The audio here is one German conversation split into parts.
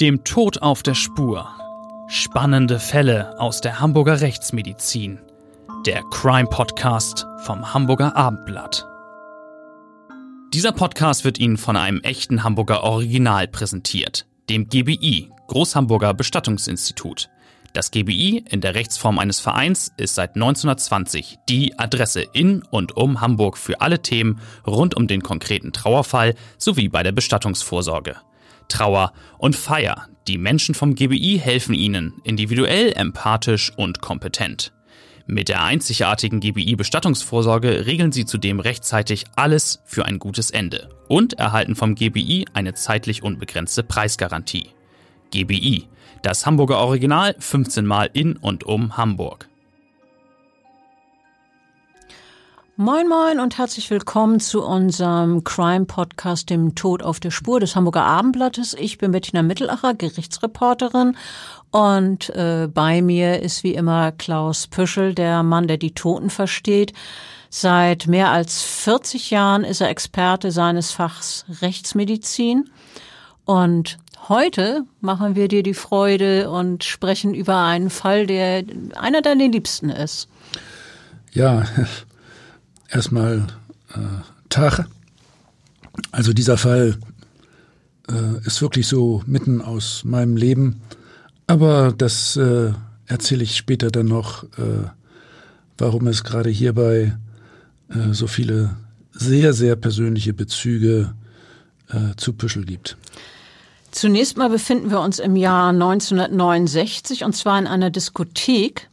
Dem Tod auf der Spur. Spannende Fälle aus der Hamburger Rechtsmedizin. Der Crime-Podcast vom Hamburger Abendblatt. Dieser Podcast wird Ihnen von einem echten Hamburger Original präsentiert, dem GBI, Großhamburger Bestattungsinstitut. Das GBI in der Rechtsform eines Vereins ist seit 1920 die Adresse in und um Hamburg für alle Themen rund um den konkreten Trauerfall sowie bei der Bestattungsvorsorge. Trauer und Feier. Die Menschen vom GBI helfen Ihnen, individuell, empathisch und kompetent. Mit der einzigartigen GBI-Bestattungsvorsorge regeln Sie zudem rechtzeitig alles für ein gutes Ende und erhalten vom GBI eine zeitlich unbegrenzte Preisgarantie. GBI, das Hamburger Original, 15 Mal in und um Hamburg. Moin moin und herzlich willkommen zu unserem Crime-Podcast, dem Tod auf der Spur des Hamburger Abendblattes. Ich bin Bettina Mittelacher, Gerichtsreporterin, und bei mir ist wie immer Klaus Püschel, der Mann, der die Toten versteht. Seit mehr als 40 Jahren ist er Experte seines Fachs Rechtsmedizin, und heute machen wir dir die Freude und sprechen über einen Fall, der einer deiner Liebsten ist. Ja, erstmal Tag. Also dieser Fall ist wirklich so mitten aus meinem Leben. Aber das erzähle ich später dann noch, warum es gerade hierbei so viele sehr, sehr persönliche Bezüge zu Püschel gibt. Zunächst mal befinden wir uns im Jahr 1969, und zwar in einer Diskothek.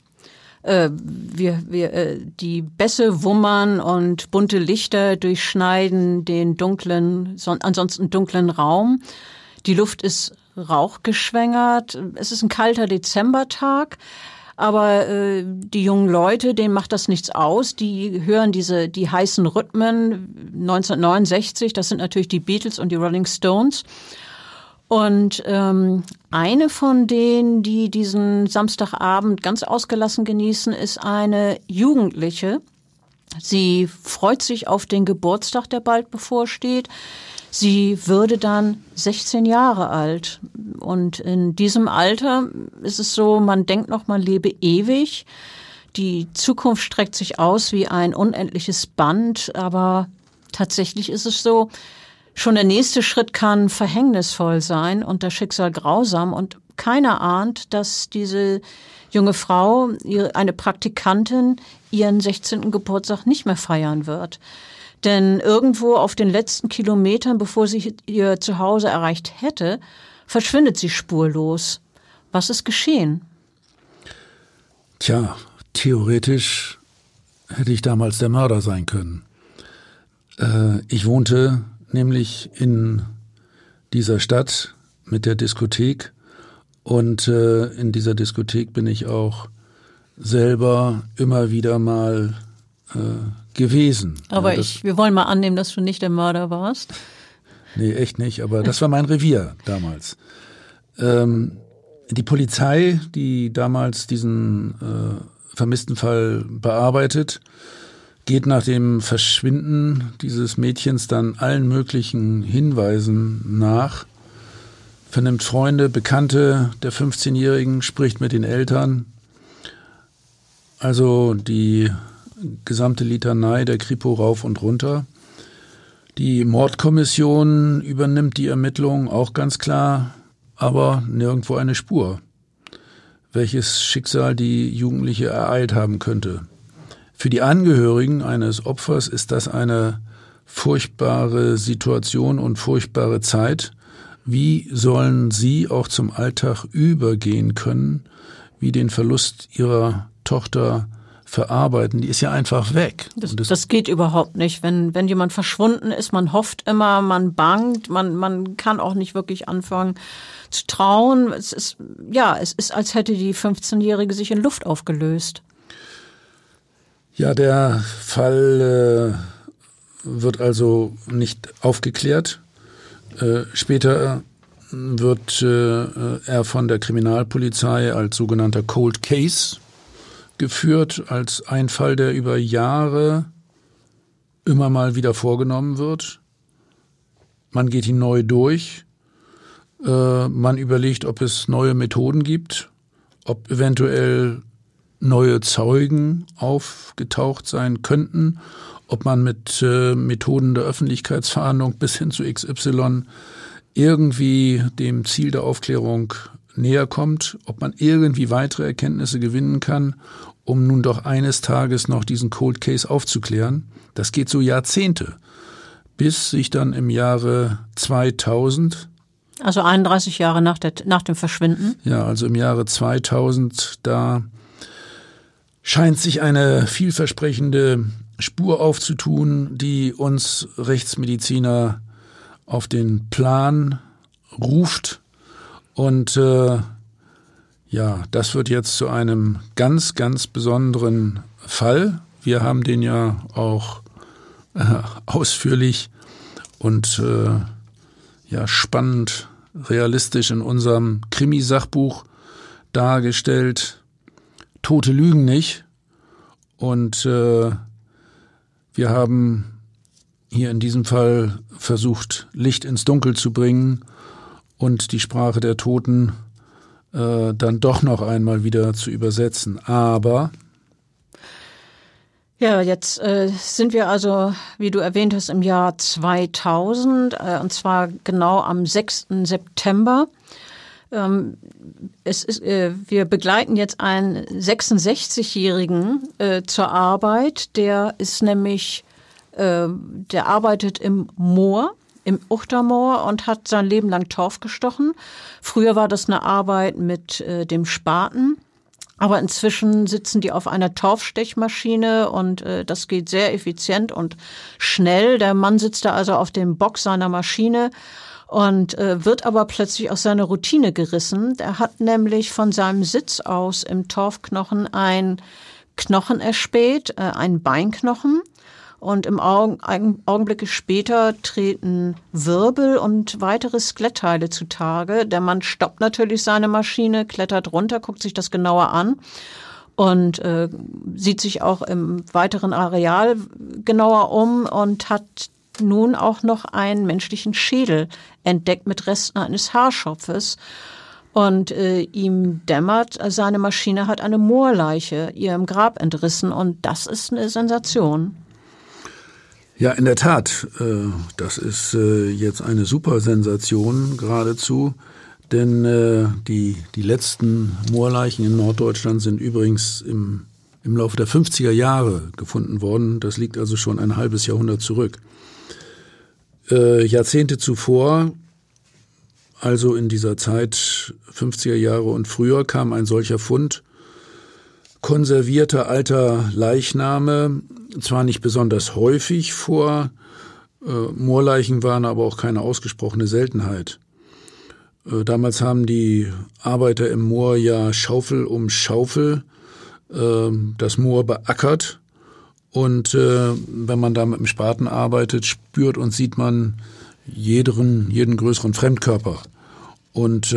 Die Bässe wummern und bunte Lichter durchschneiden den ansonsten dunklen Raum. Die Luft ist rauchgeschwängert. Es ist ein kalter Dezembertag, aber die jungen Leute, denen macht das nichts aus. Die hören die heißen Rhythmen. 1969, das sind natürlich die Beatles und die Rolling Stones. Und eine von denen, die diesen Samstagabend ganz ausgelassen genießen, ist eine Jugendliche. Sie freut sich auf den Geburtstag, der bald bevorsteht. Sie würde dann 16 Jahre alt. Und in diesem Alter ist es so, man denkt noch, man lebe ewig. Die Zukunft streckt sich aus wie ein unendliches Band. Aber tatsächlich ist es so, schon der nächste Schritt kann verhängnisvoll sein und das Schicksal grausam, und keiner ahnt, dass diese junge Frau, eine Praktikantin, ihren 16. Geburtstag nicht mehr feiern wird. Denn irgendwo auf den letzten Kilometern, bevor sie ihr Zuhause erreicht hätte, verschwindet sie spurlos. Was ist geschehen? Tja, theoretisch hätte ich damals der Mörder sein können. Ich wohnte nämlich in dieser Stadt mit der Diskothek, und in dieser Diskothek bin ich auch selber immer wieder mal gewesen. Aber wir wollen mal annehmen, dass du nicht der Mörder warst. Nee, echt nicht, aber das war mein Revier damals. Die Polizei, die damals diesen vermissten Fall bearbeitet, geht nach dem Verschwinden dieses Mädchens dann allen möglichen Hinweisen nach, vernimmt Freunde, Bekannte der 15-Jährigen, spricht mit den Eltern. Also die gesamte Litanei der Kripo rauf und runter. Die Mordkommission übernimmt die Ermittlung, auch ganz klar, aber nirgendwo eine Spur, welches Schicksal die Jugendliche ereilt haben könnte. Für die Angehörigen eines Opfers ist das eine furchtbare Situation und furchtbare Zeit. Wie sollen sie auch zum Alltag übergehen können, wie den Verlust ihrer Tochter verarbeiten? Die ist ja einfach weg. Das geht überhaupt nicht. Wenn jemand verschwunden ist, man hofft immer, man bangt, man kann auch nicht wirklich anfangen zu trauen. Es ist, als hätte die 15-Jährige sich in Luft aufgelöst. Ja, der Fall wird also nicht aufgeklärt. Später wird er von der Kriminalpolizei als sogenannter Cold Case geführt, als ein Fall, der über Jahre immer mal wieder vorgenommen wird. Man geht ihn neu durch Man überlegt, ob es neue Methoden gibt, ob eventuell neue Zeugen aufgetaucht sein könnten, ob man mit Methoden der Öffentlichkeitsverhandlung bis hin zu XY irgendwie dem Ziel der Aufklärung näher kommt, ob man irgendwie weitere Erkenntnisse gewinnen kann, um nun doch eines Tages noch diesen Cold Case aufzuklären. Das geht so Jahrzehnte, bis sich dann im Jahre 2000, also 31 Jahre nach dem Verschwinden. Ja, also im Jahre 2000, da scheint sich eine vielversprechende Spur aufzutun, die uns Rechtsmediziner auf den Plan ruft. Und das wird jetzt zu einem ganz, ganz besonderen Fall. Wir haben den ja auch ausführlich und spannend, realistisch in unserem Krimi-Sachbuch dargestellt. Tote lügen nicht. Und wir haben hier in diesem Fall versucht, Licht ins Dunkel zu bringen und die Sprache der Toten dann doch noch einmal wieder zu übersetzen. Aber ja, jetzt sind wir also, wie du erwähnt hast, im Jahr 2000, und zwar genau am 6. September. Wir begleiten jetzt einen 66-Jährigen zur Arbeit. Der ist nämlich, der arbeitet im Moor, im Uchtermoor und hat sein Leben lang Torf gestochen. Früher war das eine Arbeit mit dem Spaten. Aber inzwischen sitzen die auf einer Torfstechmaschine und das geht sehr effizient und schnell. Der Mann sitzt da also auf dem Bock seiner Maschine und wird aber plötzlich aus seiner Routine gerissen. Der hat nämlich von seinem Sitz aus im Torfknochen ein Knochen erspäht, ein Beinknochen. Und im Augenblicke später treten Wirbel und weitere Skelettteile zutage. Der Mann stoppt natürlich seine Maschine, klettert runter, guckt sich das genauer an und sieht sich auch im weiteren Areal genauer um und hat nun auch noch einen menschlichen Schädel entdeckt mit Resten eines Haarschopfes. Und ihm dämmert, seine Maschine hat eine Moorleiche ihr im Grab entrissen und das ist eine Sensation. Ja, in der Tat, das ist jetzt eine super Sensation geradezu, denn die letzten Moorleichen in Norddeutschland sind übrigens im Laufe der 50er Jahre gefunden worden. Das liegt also schon ein halbes Jahrhundert zurück. Jahrzehnte zuvor, also in dieser Zeit 50er Jahre und früher, kam ein solcher Fund konservierter alter Leichname, zwar nicht besonders häufig vor, Moorleichen waren aber auch keine ausgesprochene Seltenheit. Damals haben die Arbeiter im Moor ja Schaufel um Schaufel das Moor beackert und wenn man da mit dem Spaten arbeitet, spürt und sieht man jeden größeren Fremdkörper und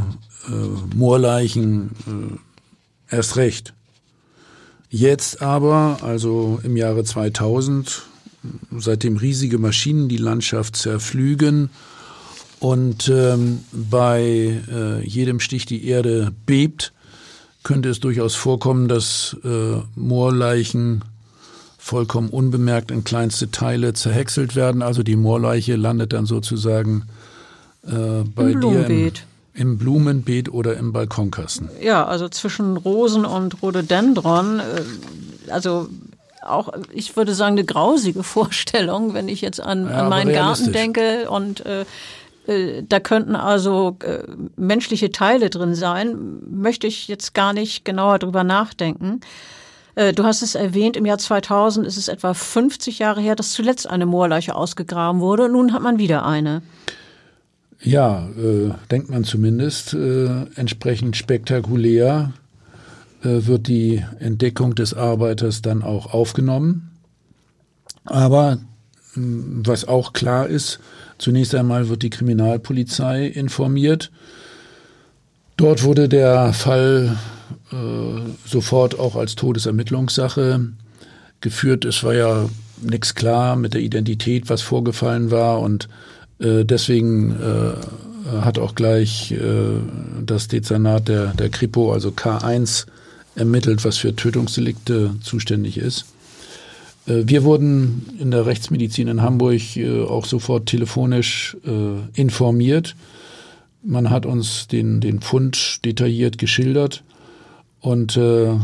Moorleichen erst recht. Jetzt aber, also im Jahre 2000, seitdem riesige Maschinen die Landschaft zerpflügen und bei jedem Stich die Erde bebt, könnte es durchaus vorkommen, dass Moorleichen vollkommen unbemerkt in kleinste Teile zerhäckselt werden. Also die Moorleiche landet dann sozusagen bei dir im Blumenbeet oder im Balkonkasten. Ja, also zwischen Rosen und Rhododendron, also auch, ich würde sagen, eine grausige Vorstellung, wenn ich jetzt an meinen Garten denke und da könnten also menschliche Teile drin sein, möchte ich jetzt gar nicht genauer drüber nachdenken. Du hast es erwähnt, im Jahr 2000 ist es etwa 50 Jahre her, dass zuletzt eine Moorleiche ausgegraben wurde. Nun hat man wieder eine. Ja, denkt man zumindest. Entsprechend spektakulär wird die Entdeckung des Arbeiters dann auch aufgenommen. Aber was auch klar ist, zunächst einmal wird die Kriminalpolizei informiert. Dort wurde der Fall sofort auch als Todesermittlungssache geführt. Es war ja nichts klar mit der Identität, was vorgefallen war und deswegen hat auch gleich das Dezernat der Kripo, also K1, ermittelt, was für Tötungsdelikte zuständig ist. Wir wurden in der Rechtsmedizin in Hamburg auch sofort telefonisch informiert. Man hat uns den Fund detailliert geschildert und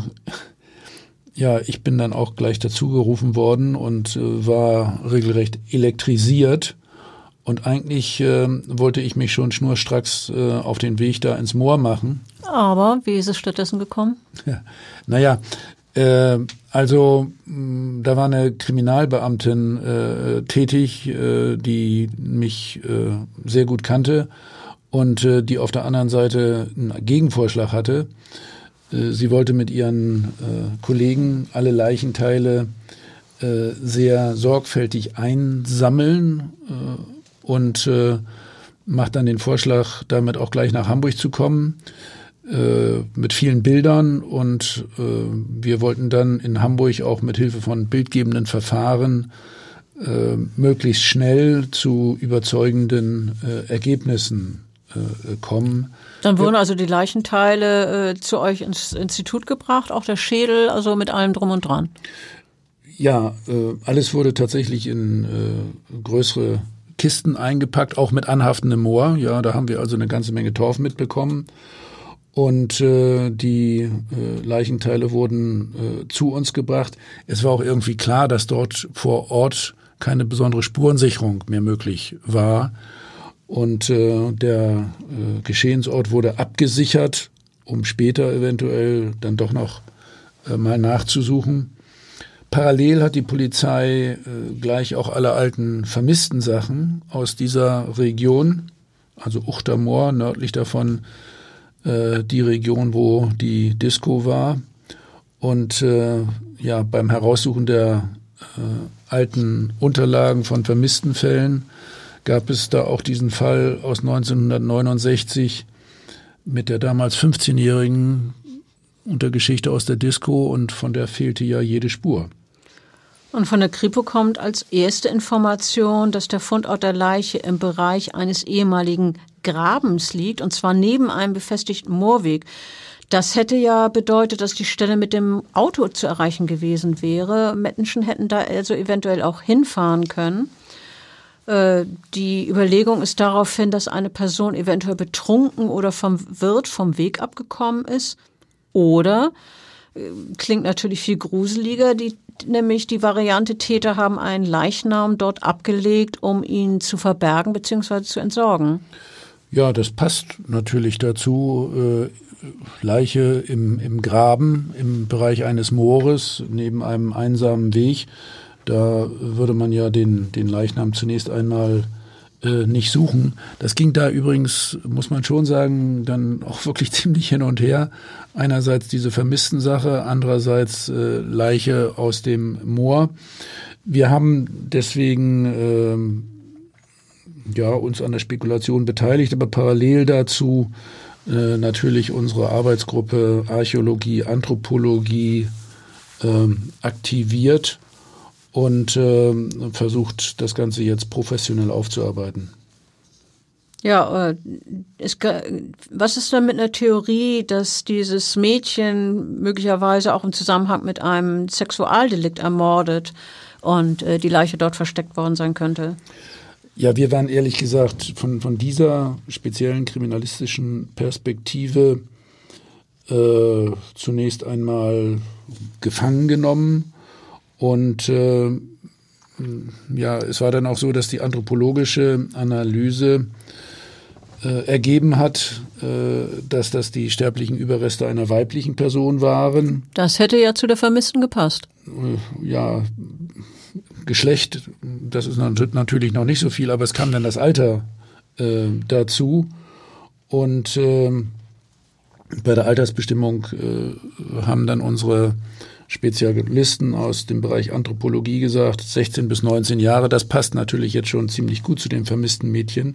ich bin dann auch gleich dazugerufen worden und war regelrecht elektrisiert. Und eigentlich wollte ich mich schon schnurstracks auf den Weg da ins Moor machen. Aber wie ist es stattdessen gekommen? Ja, da war eine Kriminalbeamtin tätig, die mich sehr gut kannte und die auf der anderen Seite einen Gegenvorschlag hatte. Sie wollte mit ihren Kollegen alle Leichenteile sehr sorgfältig einsammeln und macht dann den Vorschlag, damit auch gleich nach Hamburg zu kommen, mit vielen Bildern. Und wir wollten dann in Hamburg auch mit Hilfe von bildgebenden Verfahren möglichst schnell zu überzeugenden Ergebnissen kommen. Dann wurden also die Leichenteile zu euch ins Institut gebracht, auch der Schädel, also mit allem drum und dran. Ja, alles wurde tatsächlich in größere Kisten eingepackt, auch mit anhaftendem Moor. Ja, da haben wir also eine ganze Menge Torf mitbekommen. Und die Leichenteile wurden zu uns gebracht. Es war auch irgendwie klar, dass dort vor Ort keine besondere Spurensicherung mehr möglich war. Und der Geschehensort wurde abgesichert, um später eventuell dann doch noch mal nachzusuchen. Parallel hat die Polizei gleich auch alle alten vermissten Sachen aus dieser Region, also Uchtermoor, nördlich davon die Region, wo die Disco war. Und beim Heraussuchen der alten Unterlagen von vermissten Fällen gab es da auch diesen Fall aus 1969 mit der damals 15-Jährigen und der Geschichte aus der Disco, und von der fehlte ja jede Spur. Und von der Kripo kommt als erste Information, dass der Fundort der Leiche im Bereich eines ehemaligen Grabens liegt, und zwar neben einem befestigten Moorweg. Das hätte ja bedeutet, dass die Stelle mit dem Auto zu erreichen gewesen wäre. Menschen hätten da also eventuell auch hinfahren können. Die Überlegung ist daraufhin, dass eine Person eventuell betrunken oder vom Weg abgekommen ist. Oder, klingt natürlich viel gruseliger, nämlich die Variante, Täter haben einen Leichnam dort abgelegt, um ihn zu verbergen bzw. zu entsorgen. Ja, das passt natürlich dazu. Leiche im Graben, im Bereich eines Moores, neben einem einsamen Weg. Da würde man ja den Leichnam zunächst einmal nicht suchen. Das ging da übrigens, muss man schon sagen, dann auch wirklich ziemlich hin und her. Einerseits diese Vermissten-Sache, andererseits Leiche aus dem Moor. Wir haben deswegen uns an der Spekulation beteiligt, aber parallel dazu natürlich unsere Arbeitsgruppe Archäologie, Anthropologie aktiviert und versucht, das Ganze jetzt professionell aufzuarbeiten. Ja, was ist denn mit einer Theorie, dass dieses Mädchen möglicherweise auch im Zusammenhang mit einem Sexualdelikt ermordet und die Leiche dort versteckt worden sein könnte? Ja, wir waren ehrlich gesagt von dieser speziellen kriminalistischen Perspektive zunächst einmal gefangen genommen. Und es war dann auch so, dass die anthropologische Analyse ergeben hat, dass das die sterblichen Überreste einer weiblichen Person waren. Das hätte ja zu der Vermissten gepasst. Ja, Geschlecht, das ist natürlich noch nicht so viel, aber es kam dann das Alter dazu. Und bei der Altersbestimmung haben dann unsere Spezialisten aus dem Bereich Anthropologie gesagt, 16 bis 19 Jahre, das passt natürlich jetzt schon ziemlich gut zu dem vermissten Mädchen.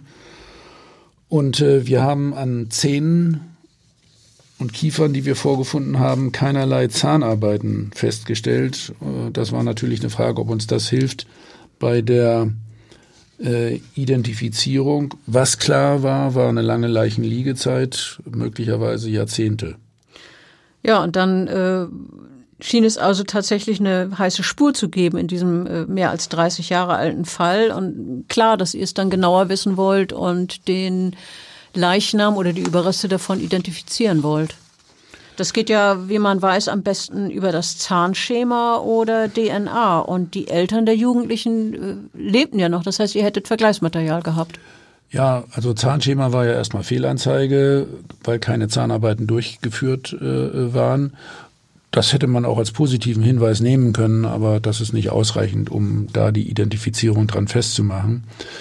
Und wir haben an Zähnen und Kiefern, die wir vorgefunden haben, keinerlei Zahnarbeiten festgestellt. Das war natürlich eine Frage, ob uns das hilft bei der Identifizierung. Was klar war eine lange Leichenliegezeit, möglicherweise Jahrzehnte. Ja, und dann schien es also tatsächlich eine heiße Spur zu geben in diesem mehr als 30 Jahre alten Fall. Und klar, dass ihr es dann genauer wissen wollt und den Leichnam oder die Überreste davon identifizieren wollt. Das geht ja, wie man weiß, am besten über das Zahnschema oder DNA. Und die Eltern der Jugendlichen lebten ja noch. Das heißt, ihr hättet Vergleichsmaterial gehabt. Ja, also Zahnschema war ja erstmal Fehlanzeige, weil keine Zahnarbeiten durchgeführt waren. Das hätte man auch als positiven Hinweis nehmen können, aber das ist nicht ausreichend, um da die Identifizierung dran festzumachen.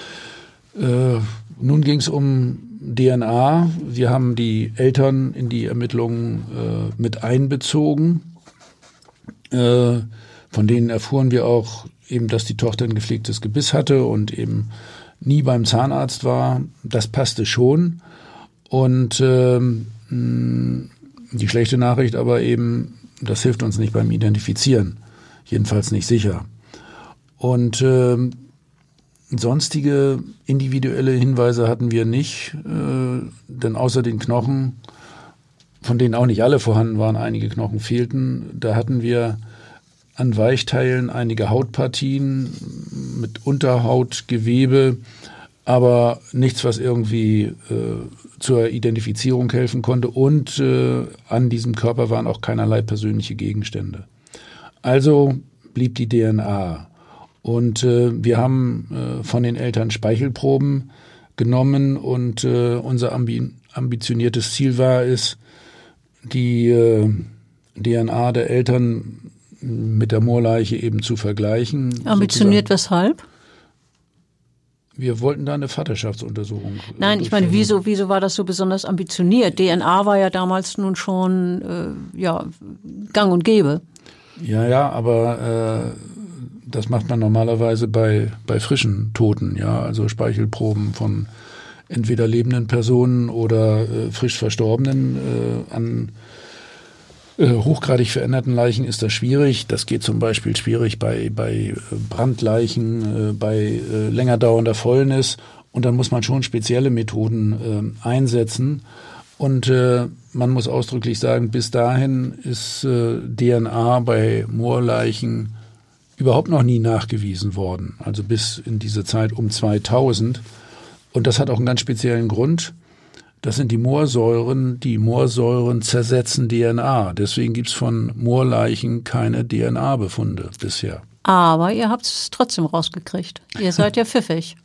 Nun ging es um DNA. Wir haben die Eltern in die Ermittlungen mit einbezogen. Von denen erfuhren wir auch eben, dass die Tochter ein gepflegtes Gebiss hatte und eben nie beim Zahnarzt war. Das passte schon. Und die schlechte Nachricht aber eben, das hilft uns nicht beim Identifizieren. Jedenfalls nicht sicher. Und sonstige individuelle Hinweise hatten wir nicht, denn außer den Knochen, von denen auch nicht alle vorhanden waren, einige Knochen fehlten, da hatten wir an Weichteilen einige Hautpartien mit Unterhautgewebe, aber nichts, was irgendwie zur Identifizierung helfen konnte, und an diesem Körper waren auch keinerlei persönliche Gegenstände. Also blieb die DNA. Und wir haben von den Eltern Speichelproben genommen und unser ambitioniertes Ziel war es, die DNA der Eltern mit der Moorleiche eben zu vergleichen. Ambitioniert weshalb? Wir wollten da eine Vaterschaftsuntersuchung. Nein, ich meine, wieso war das so besonders ambitioniert? DNA war ja damals nun schon gang und gäbe. Ja, aber das macht man normalerweise bei frischen Toten, ja, also Speichelproben von entweder lebenden Personen oder frisch Verstorbenen. An hochgradig veränderten Leichen ist das schwierig. Das geht zum Beispiel schwierig bei Brandleichen, bei länger dauernder Fäulnis. Und dann muss man schon spezielle Methoden einsetzen. Und man muss ausdrücklich sagen, bis dahin ist DNA bei Moorleichen überhaupt noch nie nachgewiesen worden. Also bis in diese Zeit um 2000. Und das hat auch einen ganz speziellen Grund. Das sind die Moorsäuren. Die Moorsäuren zersetzen DNA. Deswegen gibt es von Moorleichen keine DNA-Befunde bisher. Aber ihr habt es trotzdem rausgekriegt. Ihr seid ja pfiffig.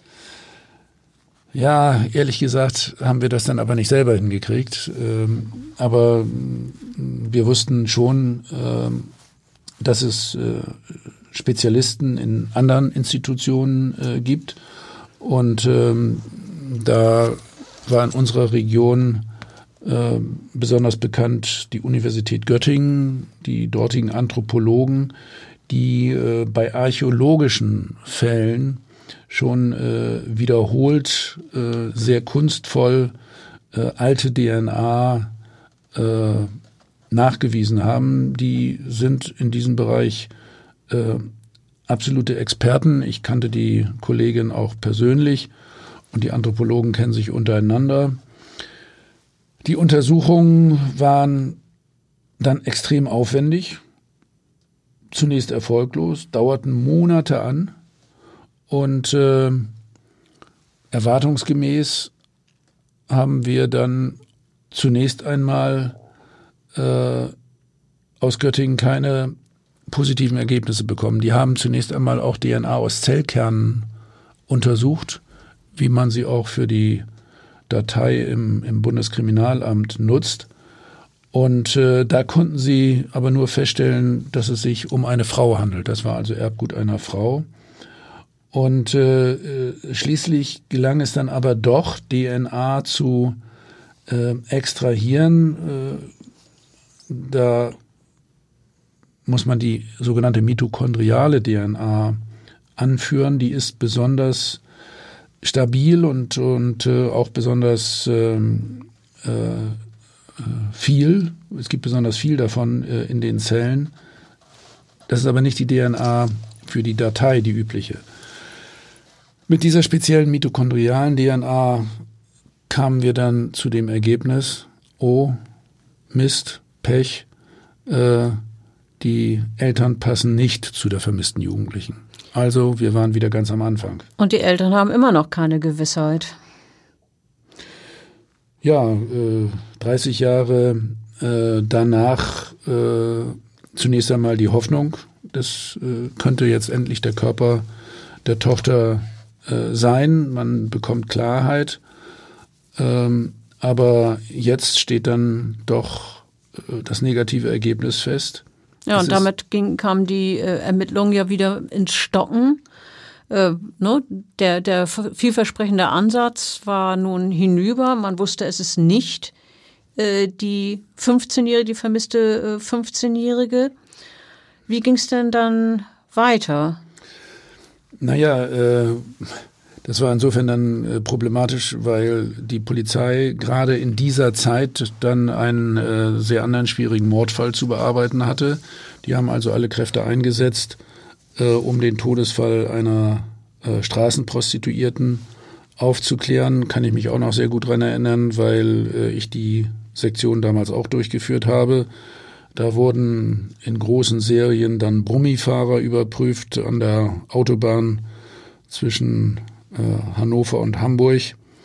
Ja, ehrlich gesagt haben wir das dann aber nicht selber hingekriegt. Aber wir wussten schon, dass es Spezialisten in anderen Institutionen gibt. Und da war in unserer Region besonders bekannt die Universität Göttingen, die dortigen Anthropologen, die bei archäologischen Fällen schon wiederholt sehr kunstvoll alte DNA nachgewiesen haben. Die sind in diesem Bereich absolute Experten. Ich kannte die Kollegin auch persönlich und die Anthropologen kennen sich untereinander. Die Untersuchungen waren dann extrem aufwendig, zunächst erfolglos, dauerten Monate an und erwartungsgemäß haben wir dann zunächst einmal aus Göttingen keine positiven Ergebnisse bekommen. Die haben zunächst einmal auch DNA aus Zellkernen untersucht, wie man sie auch für die Datei im Bundeskriminalamt nutzt. Und da konnten sie aber nur feststellen, dass es sich um eine Frau handelt. Das war also Erbgut einer Frau. Und schließlich gelang es dann aber doch, DNA zu extrahieren. Da muss man die sogenannte mitochondriale DNA anführen. Die ist besonders stabil und auch besonders viel. Es gibt besonders viel davon in den Zellen. Das ist aber nicht die DNA für die Datei, die übliche. Mit dieser speziellen mitochondrialen DNA kamen wir dann zu dem Ergebnis, oh, Mist, Pech, die Eltern passen nicht zu der vermissten Jugendlichen. Also wir waren wieder ganz am Anfang. Und die Eltern haben immer noch keine Gewissheit. Ja, 30 Jahre danach zunächst einmal die Hoffnung, das könnte jetzt endlich der Körper der Tochter sein. Man bekommt Klarheit. Aber jetzt steht dann doch das negative Ergebnis fest. Ja, und damit kamen die Ermittlungen ja wieder ins Stocken. Der vielversprechende Ansatz war nun hinüber. Man wusste, es ist nicht die 15-Jährige, die vermisste 15-Jährige. Wie ging es denn dann weiter? Naja, das war insofern dann problematisch, weil die Polizei gerade in dieser Zeit dann einen sehr anderen schwierigen Mordfall zu bearbeiten hatte. Die haben also alle Kräfte eingesetzt, um den Todesfall einer Straßenprostituierten aufzuklären. Kann ich mich auch noch sehr gut daran erinnern, weil ich die Sektion damals auch durchgeführt habe. Da wurden in großen Serien dann Brummifahrer überprüft an der Autobahn zwischen Hannover und Hamburg.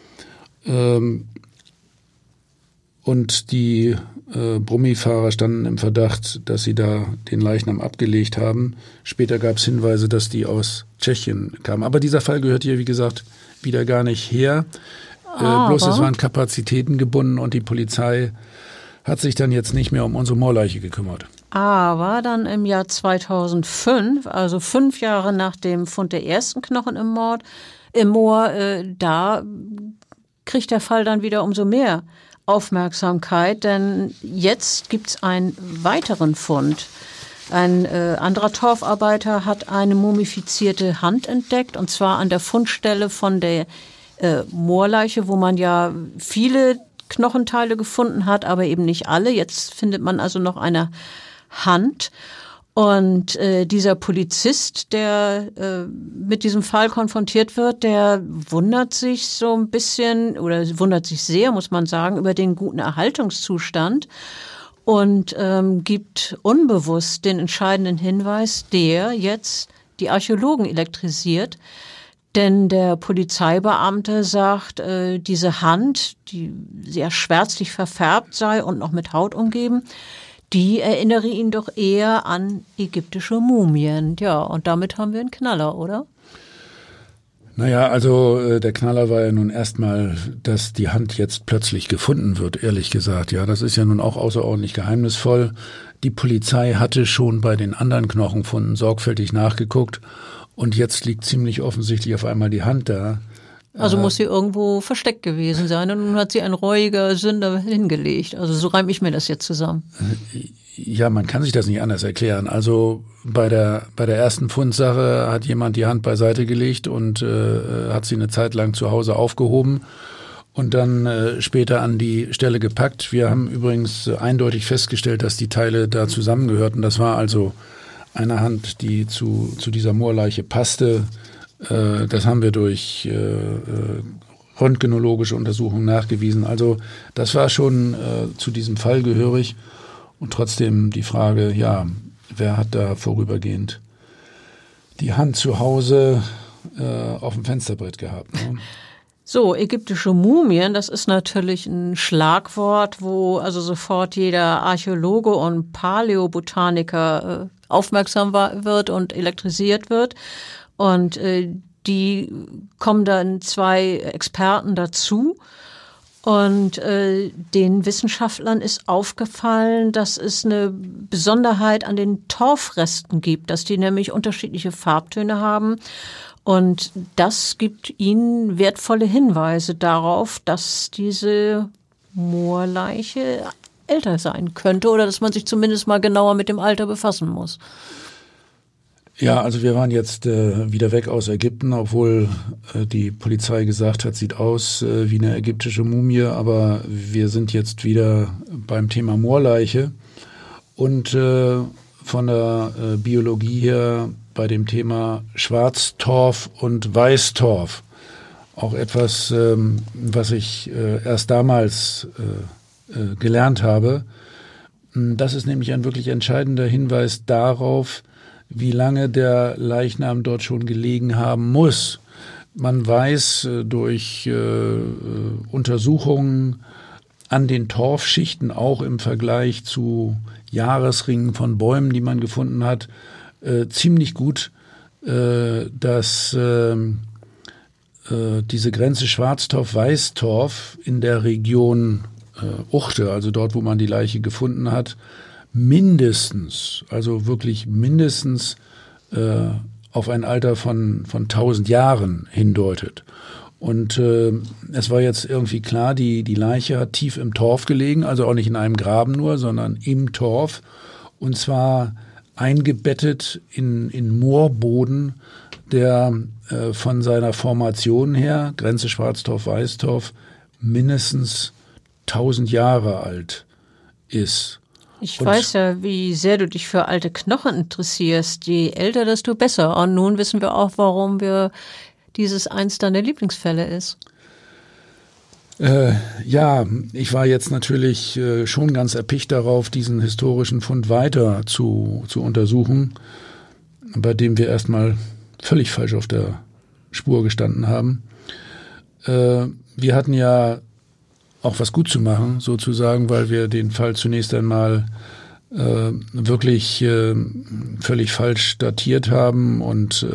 Und die Brummifahrer standen im Verdacht, dass sie da den Leichnam abgelegt haben. Später gab es Hinweise, dass die aus Tschechien kamen. Aber dieser Fall gehört hier, wie gesagt, wieder gar nicht her. Bloß es waren Kapazitäten gebunden und die Polizei hat sich dann jetzt nicht mehr um unsere Moorleiche gekümmert. Aber dann im Jahr 2005, also 5 Jahre nach dem Fund der ersten Knochen im Moor, da kriegt der Fall dann wieder umso mehr Aufmerksamkeit, denn jetzt gibt's einen weiteren Fund. Ein anderer Torfarbeiter hat eine mumifizierte Hand entdeckt, und zwar an der Fundstelle von der Moorleiche, wo man ja viele Knochenteile gefunden hat, aber eben nicht alle. Jetzt findet man also noch eine Hand. Und dieser Polizist, der mit diesem Fall konfrontiert wird, der wundert sich so ein bisschen oder wundert sich sehr, muss man sagen, über den guten Erhaltungszustand und gibt unbewusst den entscheidenden Hinweis, der jetzt die Archäologen elektrisiert. Denn der Polizeibeamte sagt, diese Hand, die sehr schwärzlich verfärbt sei und noch mit Haut umgeben, die erinnere ihn doch eher an ägyptische Mumien. Ja, und damit haben wir einen Knaller, oder? Naja, also der Knaller war ja nun erstmal, dass die Hand jetzt plötzlich gefunden wird, ehrlich gesagt. Ja, das ist ja nun auch außerordentlich geheimnisvoll. Die Polizei hatte schon bei den anderen Knochenfunden sorgfältig nachgeguckt und jetzt liegt ziemlich offensichtlich auf einmal die Hand da. Also muss sie irgendwo versteckt gewesen sein und nun hat sie ein reuiger Sünder hingelegt. Also so reime ich mir das jetzt zusammen. Ja, man kann sich das nicht anders erklären. Also bei der ersten Fundsache hat jemand die Hand beiseite gelegt und hat sie eine Zeit lang zu Hause aufgehoben und dann später an die Stelle gepackt. Wir haben übrigens eindeutig festgestellt, dass die Teile da zusammengehörten. Das war also eine Hand, die zu dieser Moorleiche passte. Das haben wir durch röntgenologische Untersuchungen nachgewiesen. Also das war schon zu diesem Fall gehörig. Und trotzdem die Frage, ja, wer hat da vorübergehend die Hand zu Hause auf dem Fensterbrett gehabt? Ne? So, ägyptische Mumien, das ist natürlich ein Schlagwort, wo also sofort jeder Archäologe und Paläobotaniker aufmerksam wird und elektrisiert wird. Und die kommen dann 2 Experten dazu. Und den Wissenschaftlern ist aufgefallen, dass es eine Besonderheit an den Torfresten gibt, dass die nämlich unterschiedliche Farbtöne haben. Und das gibt ihnen wertvolle Hinweise darauf, dass diese Moorleiche älter sein könnte oder dass man sich zumindest mal genauer mit dem Alter befassen muss. Ja, also wir waren jetzt wieder weg aus Ägypten, obwohl die Polizei gesagt hat, sieht aus wie eine ägyptische Mumie, aber wir sind jetzt wieder beim Thema Moorleiche und von der Biologie her bei dem Thema Schwarztorf und Weißtorf. Auch etwas, was ich erst damals gelernt habe. Das ist nämlich ein wirklich entscheidender Hinweis darauf, wie lange der Leichnam dort schon gelegen haben muss. Man weiß durch Untersuchungen an den Torfschichten, auch im Vergleich zu Jahresringen von Bäumen, die man gefunden hat, ziemlich gut, dass diese Grenze Schwarztorf-Weißtorf in der Region Uchte, also dort, wo man die Leiche gefunden hat, mindestens, also wirklich mindestens auf ein Alter von 1000 Jahren hindeutet. Und es war jetzt irgendwie klar, die Leiche hat tief im Torf gelegen, also auch nicht in einem Graben nur, sondern im Torf. Und zwar eingebettet in Moorboden, der von seiner Formation her, Grenze Schwarztorf-Weißtorf, mindestens 1000 Jahre alt ist. Ich weiß ja, wie sehr du dich für alte Knochen interessierst. Je älter, desto besser. Und nun wissen wir auch, warum dieses eins deiner Lieblingsfälle ist. Ja, ich war jetzt natürlich schon ganz erpicht darauf, diesen historischen Fund weiter zu untersuchen, bei dem wir erstmal völlig falsch auf der Spur gestanden haben. Wir hatten ja auch was gut zu machen, sozusagen, weil wir den Fall zunächst einmal wirklich völlig falsch datiert haben und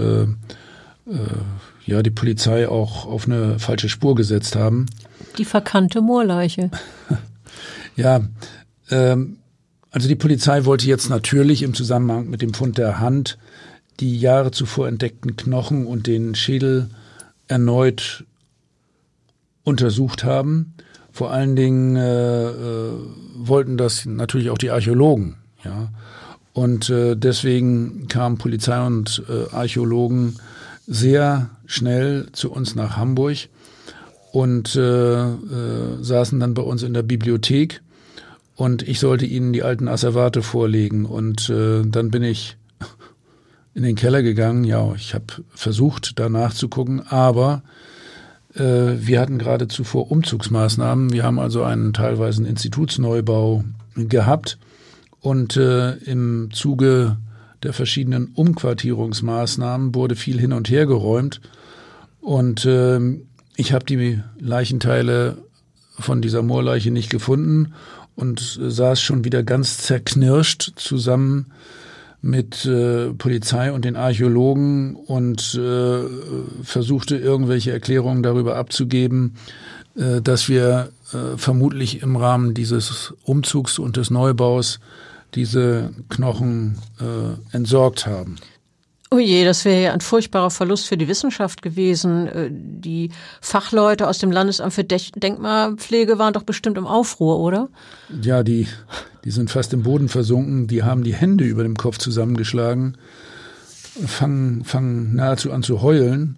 die Polizei auch auf eine falsche Spur gesetzt haben. Die verkannte Moorleiche. Ja, also die Polizei wollte jetzt natürlich im Zusammenhang mit dem Fund der Hand die Jahre zuvor entdeckten Knochen und den Schädel erneut untersucht haben. Vor allen Dingen wollten das natürlich auch die Archäologen. Ja? Und deswegen kamen Polizei und Archäologen sehr schnell zu uns nach Hamburg und saßen dann bei uns in der Bibliothek und ich sollte ihnen die alten Asservate vorlegen und dann bin ich in den Keller gegangen. Ja, ich habe versucht, da nachzugucken, aber wir hatten gerade zuvor Umzugsmaßnahmen. Wir haben also einen teilweise Institutsneubau gehabt und im Zuge der verschiedenen Umquartierungsmaßnahmen wurde viel hin und her geräumt und ich habe die Leichenteile von dieser Moorleiche nicht gefunden und saß schon wieder ganz zerknirscht zusammen mit Polizei und den Archäologen und versuchte irgendwelche Erklärungen darüber abzugeben, dass wir vermutlich im Rahmen dieses Umzugs und des Neubaus diese Knochen entsorgt haben. Oh je, das wäre ja ein furchtbarer Verlust für die Wissenschaft gewesen. Die Fachleute aus dem Landesamt für Denkmalpflege waren doch bestimmt im Aufruhr, oder? Ja, die sind fast im Boden versunken. Die haben die Hände über dem Kopf zusammengeschlagen, fangen nahezu an zu heulen.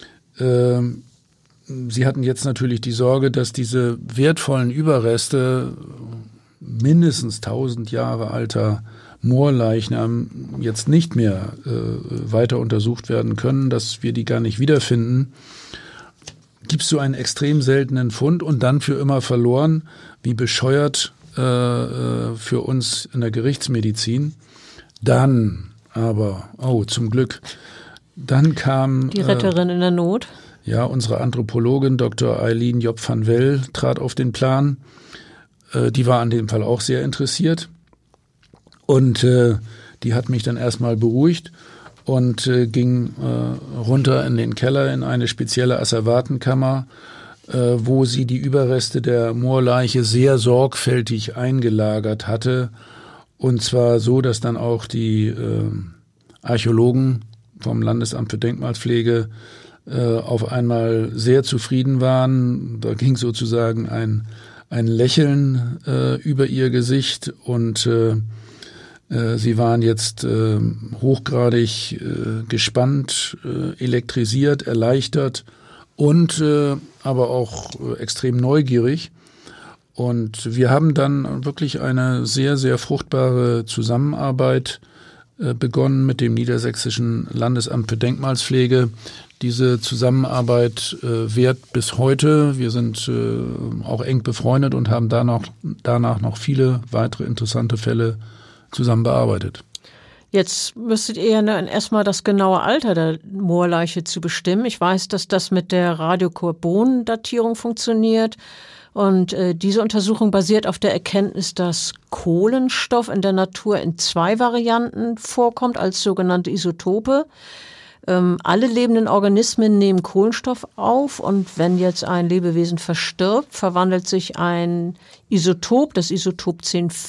Sie hatten jetzt natürlich die Sorge, dass diese wertvollen Überreste mindestens 1000 Jahre alter Moorleichnam jetzt nicht mehr weiter untersucht werden können, dass wir die gar nicht wiederfinden. Gibst du einen extrem seltenen Fund und dann für immer verloren, wie bescheuert für uns in der Gerichtsmedizin. Dann aber, zum Glück, dann kam die Retterin in der Not. Ja, unsere Anthropologin Dr. Eileen Job van Well trat auf den Plan. Die war an dem Fall auch sehr interessiert. Und die hat mich dann erstmal beruhigt und ging runter in den Keller in eine spezielle Asservatenkammer, wo sie die Überreste der Moorleiche sehr sorgfältig eingelagert hatte. Und zwar so, dass dann auch die Archäologen vom Landesamt für Denkmalpflege auf einmal sehr zufrieden waren. Da ging sozusagen ein Lächeln über ihr Gesicht und sie waren jetzt hochgradig gespannt, elektrisiert, erleichtert und aber auch extrem neugierig. Und wir haben dann wirklich eine sehr, sehr fruchtbare Zusammenarbeit begonnen mit dem Niedersächsischen Landesamt für Denkmalspflege. Diese Zusammenarbeit währt bis heute. Wir sind auch eng befreundet und haben danach noch viele weitere interessante Fälle zusammen bearbeitet. Jetzt müsstet ihr ja erstmal das genaue Alter der Moorleiche zu bestimmen. Ich weiß, dass das mit der Radiokarbondatierung funktioniert. Und diese Untersuchung basiert auf der Erkenntnis, dass Kohlenstoff in der Natur in 2 Varianten vorkommt als sogenannte Isotope. Alle lebenden Organismen nehmen Kohlenstoff auf und wenn jetzt ein Lebewesen verstirbt, verwandelt sich ein Isotop, das Isotop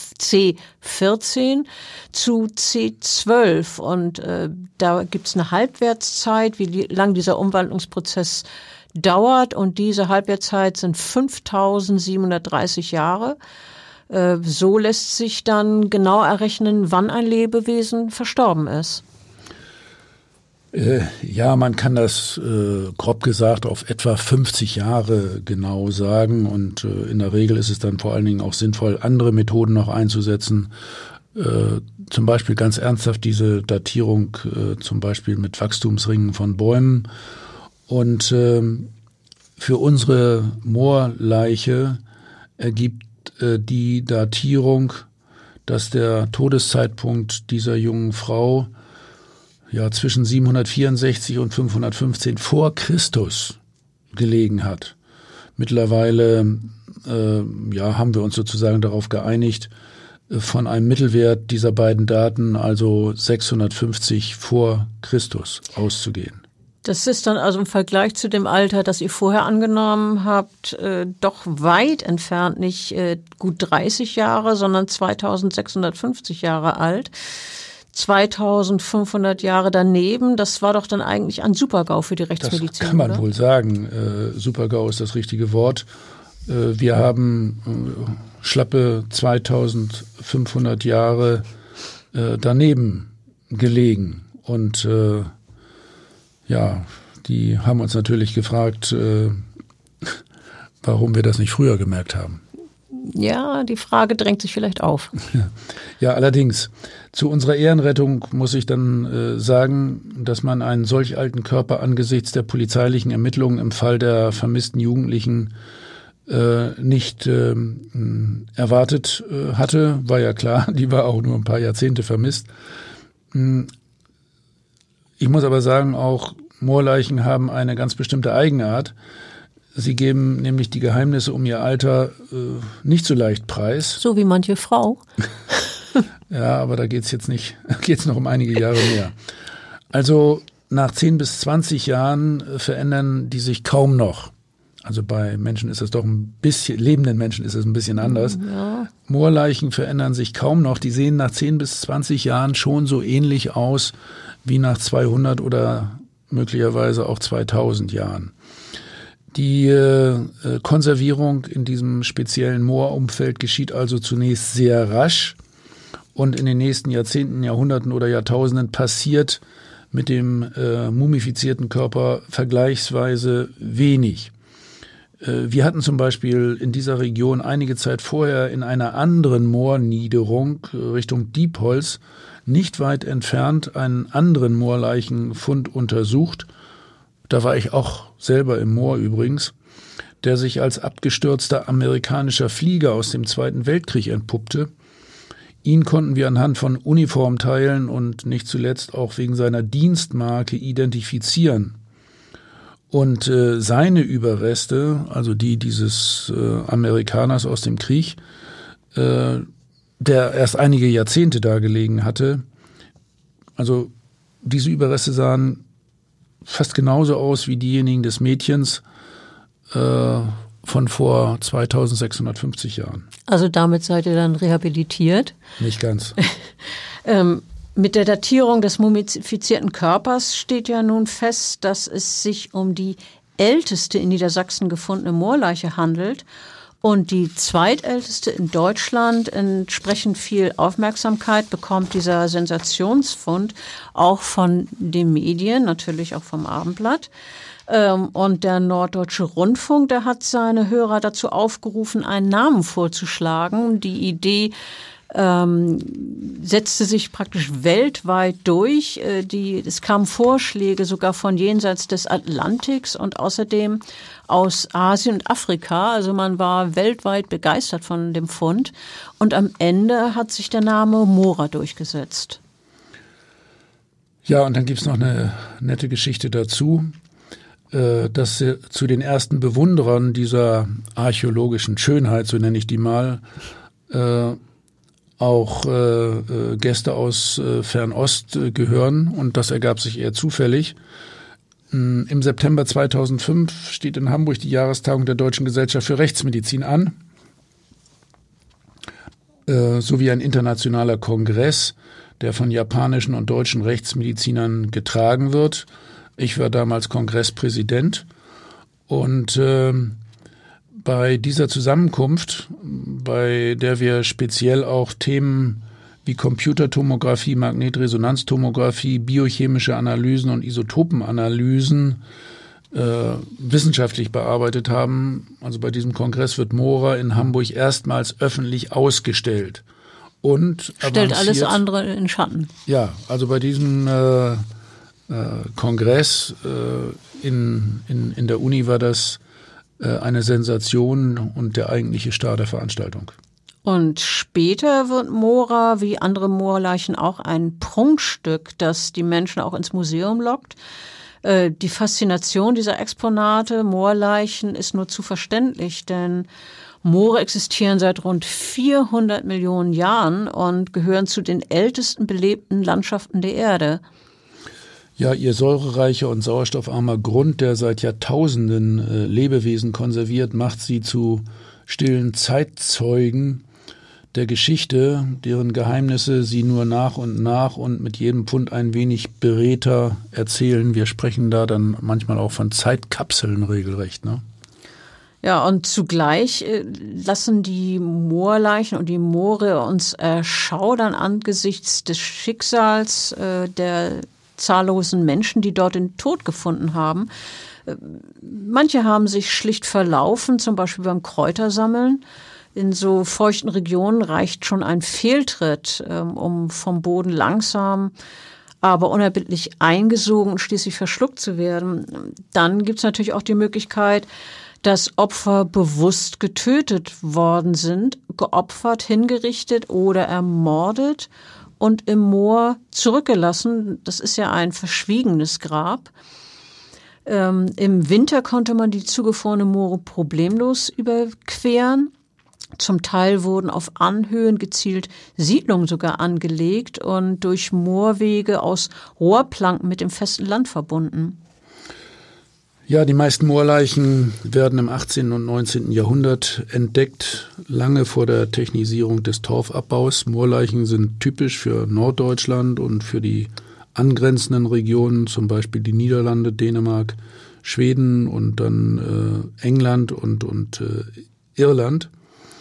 C14 zu C12 und da gibt's eine Halbwertszeit, wie lang dieser Umwandlungsprozess dauert und diese Halbwertszeit sind 5730 Jahre. So lässt sich dann genau errechnen, wann ein Lebewesen verstorben ist. Ja, man kann das grob gesagt auf etwa 50 Jahre genau sagen und in der Regel ist es dann vor allen Dingen auch sinnvoll, andere Methoden noch einzusetzen. Zum Beispiel ganz ernsthaft diese Datierung zum Beispiel mit Wachstumsringen von Bäumen. Und für unsere Moorleiche ergibt die Datierung, dass der Todeszeitpunkt dieser jungen Frau zwischen 764 und 515 vor Christus gelegen hat. Mittlerweile haben wir uns sozusagen darauf geeinigt, von einem Mittelwert dieser beiden Daten, also 650 vor Christus, auszugehen. Das ist dann also im Vergleich zu dem Alter, das ihr vorher angenommen habt, doch weit entfernt, nicht gut 30 Jahre, sondern 2650 Jahre alt. 2500 Jahre daneben, das war doch dann eigentlich ein Super-GAU für die Rechtsmedizin. Das kann man oder? Wohl sagen. Super-GAU ist das richtige Wort. Wir haben schlappe 2500 Jahre daneben gelegen. Und die haben uns natürlich gefragt, warum wir das nicht früher gemerkt haben. Ja, die Frage drängt sich vielleicht auf. Ja, allerdings. Zu unserer Ehrenrettung muss ich dann sagen, dass man einen solch alten Körper angesichts der polizeilichen Ermittlungen im Fall der vermissten Jugendlichen nicht erwartet hatte. War ja klar, die war auch nur ein paar Jahrzehnte vermisst. Ich muss aber sagen, auch Moorleichen haben eine ganz bestimmte Eigenart. Sie geben nämlich die Geheimnisse um ihr Alter nicht so leicht preis. So wie manche Frau. Ja, aber da geht's noch um einige Jahre mehr. Also nach 10 bis 20 Jahren verändern die sich kaum noch. Also bei Menschen ist das doch ein bisschen, lebenden Menschen ist es ein bisschen anders. Ja. Moorleichen verändern sich kaum noch. Die sehen nach 10 bis 20 Jahren schon so ähnlich aus wie nach 200 oder möglicherweise auch 2000 Jahren. Die Konservierung in diesem speziellen Moorumfeld geschieht also zunächst sehr rasch und in den nächsten Jahrzehnten, Jahrhunderten oder Jahrtausenden passiert mit dem mumifizierten Körper vergleichsweise wenig. Wir hatten zum Beispiel in dieser Region einige Zeit vorher in einer anderen Moorniederung Richtung Diepholz nicht weit entfernt einen anderen Moorleichenfund untersucht. Da war ich auch selber im Moor übrigens, der sich als abgestürzter amerikanischer Flieger aus dem Zweiten Weltkrieg entpuppte. Ihn konnten wir anhand von Uniformteilen und nicht zuletzt auch wegen seiner Dienstmarke identifizieren. Und seine Überreste, also die dieses Amerikaners aus dem Krieg, der erst einige Jahrzehnte da gelegen hatte, also diese Überreste sahen fast genauso aus wie diejenigen des Mädchens von vor 2650 Jahren. Also damit seid ihr dann rehabilitiert? Nicht ganz. Mit der Datierung des mumifizierten Körpers steht ja nun fest, dass es sich um die älteste in Niedersachsen gefundene Moorleiche handelt und die zweitälteste in Deutschland. Entsprechend viel Aufmerksamkeit bekommt dieser Sensationsfund auch von den Medien, natürlich auch vom Abendblatt. Und der Norddeutsche Rundfunk, der hat seine Hörer dazu aufgerufen, einen Namen vorzuschlagen. Die Idee setzte sich praktisch weltweit durch. Es kamen Vorschläge sogar von jenseits des Atlantiks und außerdem aus Asien und Afrika. Also man war weltweit begeistert von dem Fund. Und am Ende hat sich der Name Mora durchgesetzt. Ja, und dann gibt's noch eine nette Geschichte dazu, dass zu den ersten Bewunderern dieser archäologischen Schönheit, so nenne ich die mal, auch Gäste aus Fernost gehören, und das ergab sich eher zufällig. Im September 2005 steht in Hamburg die Jahrestagung der Deutschen Gesellschaft für Rechtsmedizin an, sowie ein internationaler Kongress, der von japanischen und deutschen Rechtsmedizinern getragen wird. Ich war damals Kongresspräsident, und bei dieser Zusammenkunft, bei der wir speziell auch Themen wie Computertomographie, Magnetresonanztomographie, biochemische Analysen und Isotopenanalysen wissenschaftlich bearbeitet haben, also bei diesem Kongress wird Mora in Hamburg erstmals öffentlich ausgestellt. Und stellt alles andere in Schatten. Ja, also bei diesem Kongress in der Uni war das eine Sensation und der eigentliche Star der Veranstaltung. Und später wird Mora, wie andere Moorleichen, auch ein Prunkstück, das die Menschen auch ins Museum lockt. Die Faszination dieser Exponate, Moorleichen, ist nur zu verständlich, denn Moore existieren seit rund 400 Millionen Jahren und gehören zu den ältesten belebten Landschaften der Erde. Ja, ihr säurereicher und sauerstoffarmer Grund, der seit Jahrtausenden Lebewesen konserviert, macht sie zu stillen Zeitzeugen der Geschichte, deren Geheimnisse sie nur nach und mit jedem Pfund ein wenig beredter erzählen. Wir sprechen da dann manchmal auch von Zeitkapseln regelrecht, ne? Ja, und zugleich lassen die Moorleichen und die Moore uns erschaudern angesichts des Schicksals der zahllosen Menschen, die dort den Tod gefunden haben. Manche haben sich schlicht verlaufen, zum Beispiel beim Kräutersammeln. In so feuchten Regionen reicht schon ein Fehltritt, um vom Boden langsam, aber unerbittlich eingesogen und schließlich verschluckt zu werden. Dann gibt es natürlich auch die Möglichkeit, dass Opfer bewusst getötet worden sind, geopfert, hingerichtet oder ermordet und im Moor zurückgelassen. Das ist ja ein verschwiegenes Grab. Im Winter konnte man die zugefrorene Moore problemlos überqueren. Zum Teil wurden auf Anhöhen gezielt Siedlungen sogar angelegt und durch Moorwege aus Rohrplanken mit dem festen Land verbunden. Ja, die meisten Moorleichen werden im 18. und 19. Jahrhundert entdeckt, lange vor der Technisierung des Torfabbaus. Moorleichen sind typisch für Norddeutschland und für die angrenzenden Regionen, zum Beispiel die Niederlande, Dänemark, Schweden und dann England und Irland.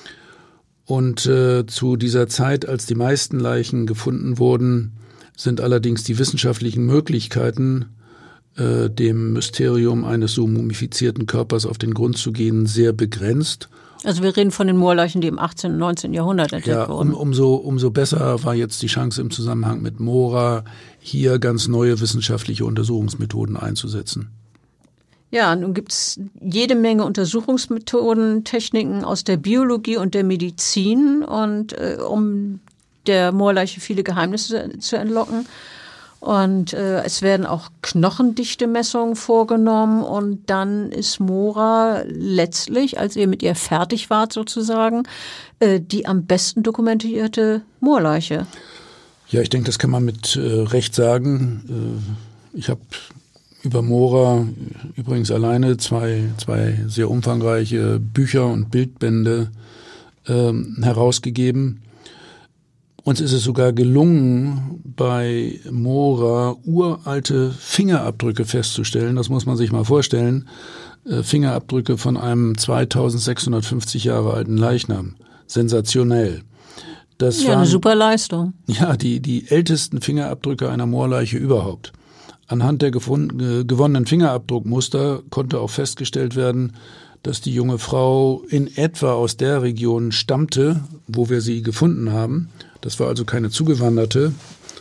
Und zu dieser Zeit, als die meisten Leichen gefunden wurden, sind allerdings die wissenschaftlichen Möglichkeiten, dem Mysterium eines so mumifizierten Körpers auf den Grund zu gehen, sehr begrenzt. Also wir reden von den Moorleichen, die im 18. und 19. Jahrhundert entdeckt wurden. Umso besser war jetzt die Chance im Zusammenhang mit Mora, hier ganz neue wissenschaftliche Untersuchungsmethoden einzusetzen. Ja, nun gibt's jede Menge Untersuchungsmethoden, Techniken aus der Biologie und der Medizin, und um der Moorleiche viele Geheimnisse zu entlocken. Und es werden auch Knochendichte-Messungen vorgenommen, und dann ist Mora letztlich, als ihr mit ihr fertig wart sozusagen, die am besten dokumentierte Moorleiche. Ja, ich denke, das kann man mit Recht sagen. Ich habe über Mora übrigens alleine zwei sehr umfangreiche Bücher und Bildbände herausgegeben. Uns ist es sogar gelungen, bei Mora uralte Fingerabdrücke festzustellen. Das muss man sich mal vorstellen. Fingerabdrücke von einem 2650 Jahre alten Leichnam. Sensationell. Das ja, eine super Leistung. Ja, die ältesten Fingerabdrücke einer Moorleiche überhaupt. Anhand der gewonnenen Fingerabdruckmuster konnte auch festgestellt werden, dass die junge Frau in etwa aus der Region stammte, wo wir sie gefunden haben. Das war also keine Zugewanderte.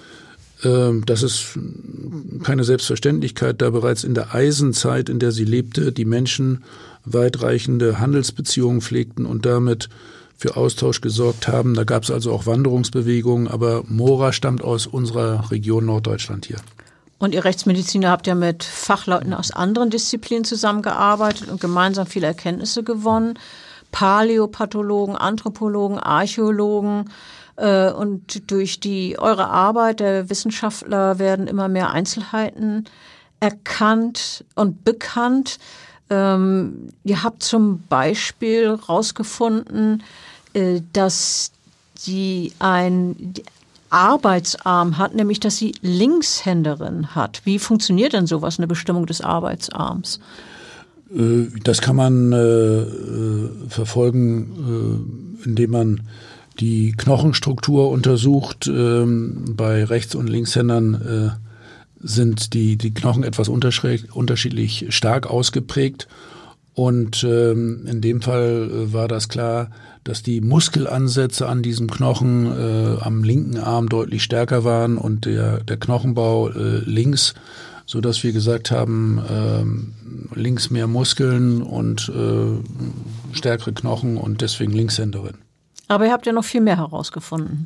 Das ist keine Selbstverständlichkeit, da bereits in der Eisenzeit, in der sie lebte, die Menschen weitreichende Handelsbeziehungen pflegten und damit für Austausch gesorgt haben. Da gab es also auch Wanderungsbewegungen, aber Mora stammt aus unserer Region Norddeutschland hier. Und ihr Rechtsmediziner habt ja mit Fachleuten aus anderen Disziplinen zusammengearbeitet und gemeinsam viele Erkenntnisse gewonnen. Paläopathologen, Anthropologen, Archäologen. Und durch eure Arbeit der Wissenschaftler werden immer mehr Einzelheiten erkannt und bekannt. Ihr habt zum Beispiel rausgefunden, dass sie einen Arbeitsarm hat, nämlich dass sie Linkshänderin hat. Wie funktioniert denn sowas, eine Bestimmung des Arbeitsarms? Das kann man verfolgen, indem man die Knochenstruktur untersucht. Bei Rechts- und Linkshändern sind die Knochen etwas unterschiedlich stark ausgeprägt. Und in dem Fall war das klar, dass die Muskelansätze an diesem Knochen am linken Arm deutlich stärker waren und der Knochenbau links, sodass wir gesagt haben, links mehr Muskeln und stärkere Knochen und deswegen Linkshänderin. Aber ihr habt ja noch viel mehr herausgefunden.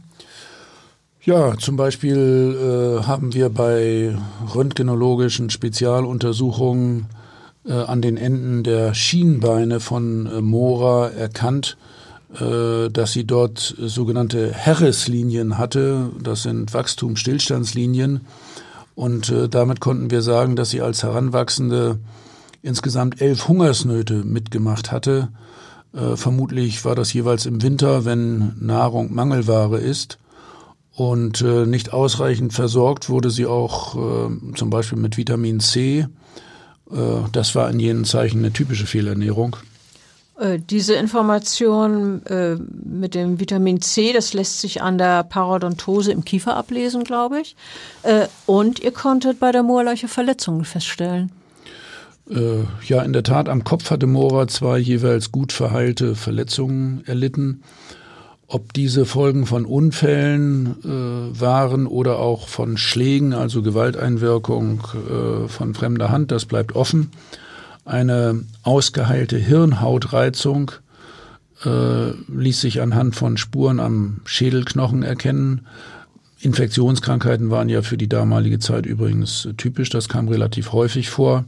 Ja, zum Beispiel haben wir bei röntgenologischen Spezialuntersuchungen an den Enden der Schienbeine von Mora erkannt, dass sie dort sogenannte Harris-Linien hatte. Das sind Wachstum-Stillstandslinien. Und damit konnten wir sagen, dass sie als Heranwachsende insgesamt 11 Hungersnöte mitgemacht hatte. Vermutlich war das jeweils im Winter, wenn Nahrung Mangelware ist. Und nicht ausreichend versorgt wurde sie auch zum Beispiel mit Vitamin C. Das war in jenen Zeichen eine typische Fehlernährung. Diese Information mit dem Vitamin C, das lässt sich an der Parodontose im Kiefer ablesen, glaube ich. Und ihr konntet bei der Moorleiche Verletzungen feststellen. Ja, in der Tat, am Kopf hatte Mora 2 jeweils gut verheilte Verletzungen erlitten. Ob diese Folgen von Unfällen waren oder auch von Schlägen, also Gewalteinwirkung von fremder Hand, das bleibt offen. Eine ausgeheilte Hirnhautreizung ließ sich anhand von Spuren am Schädelknochen erkennen. Infektionskrankheiten waren ja für die damalige Zeit übrigens typisch, das kam relativ häufig vor.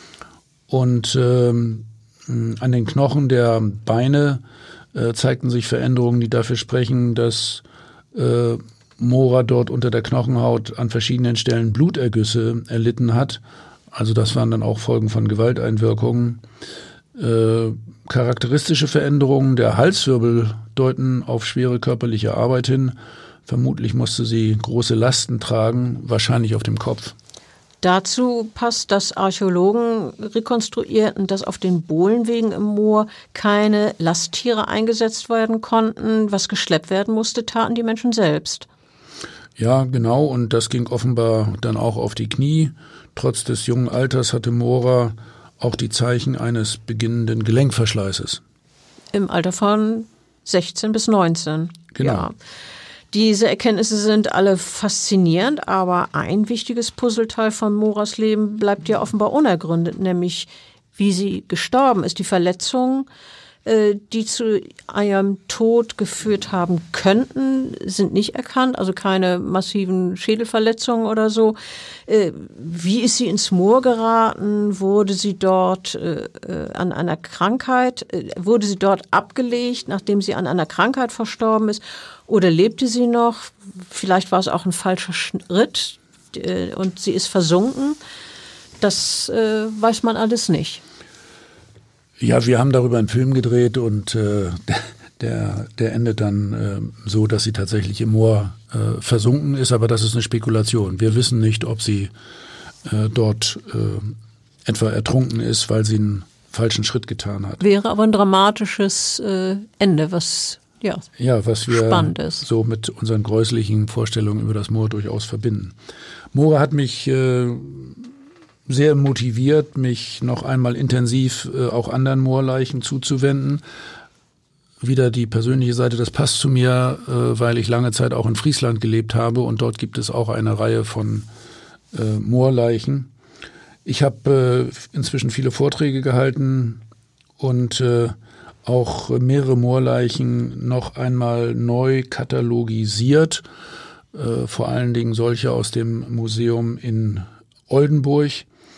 Und an den Knochen der Beine zeigten sich Veränderungen, die dafür sprechen, dass Mora dort unter der Knochenhaut an verschiedenen Stellen Blutergüsse erlitten hat. Also das waren dann auch Folgen von Gewalteinwirkungen. Charakteristische Veränderungen der Halswirbel deuten auf schwere körperliche Arbeit hin. Vermutlich musste sie große Lasten tragen, wahrscheinlich auf dem Kopf. Dazu passt, dass Archäologen rekonstruierten, dass auf den Bohlenwegen im Moor keine Lasttiere eingesetzt werden konnten. Was geschleppt werden musste, taten die Menschen selbst. Ja, genau. Und das ging offenbar dann auch auf die Knie. Trotz des jungen Alters hatte Mora auch die Zeichen eines beginnenden Gelenkverschleißes. Im Alter von 16 bis 19. Genau. Ja. Diese Erkenntnisse sind alle faszinierend, aber ein wichtiges Puzzleteil von Moras Leben bleibt ja offenbar unergründet, nämlich wie sie gestorben ist. Die Verletzungen, die zu ihrem Tod geführt haben könnten, sind nicht erkannt, also keine massiven Schädelverletzungen oder so. Wie ist sie ins Moor geraten? Wurde sie dort an einer Krankheit, wurde sie dort abgelegt, nachdem sie an einer Krankheit verstorben ist? Oder lebte sie noch? Vielleicht war es auch ein falscher Schritt und sie ist versunken. Das weiß man alles nicht. Ja, wir haben darüber einen Film gedreht und der endet dann so, dass sie tatsächlich im Moor versunken ist. Aber das ist eine Spekulation. Wir wissen nicht, ob sie dort etwa ertrunken ist, weil sie einen falschen Schritt getan hat. Wäre aber ein dramatisches Ende, was was wir spannend ist. So mit unseren gräuslichen Vorstellungen über das Moor durchaus verbinden. Mora hat mich sehr motiviert, mich noch einmal intensiv auch anderen Moorleichen zuzuwenden. Wieder die persönliche Seite, das passt zu mir, weil ich lange Zeit auch in Friesland gelebt habe und dort gibt es auch eine Reihe von Moorleichen. Ich habe inzwischen viele Vorträge gehalten und auch mehrere Moorleichen noch einmal neu katalogisiert, vor allen Dingen solche aus dem Museum in Oldenburg.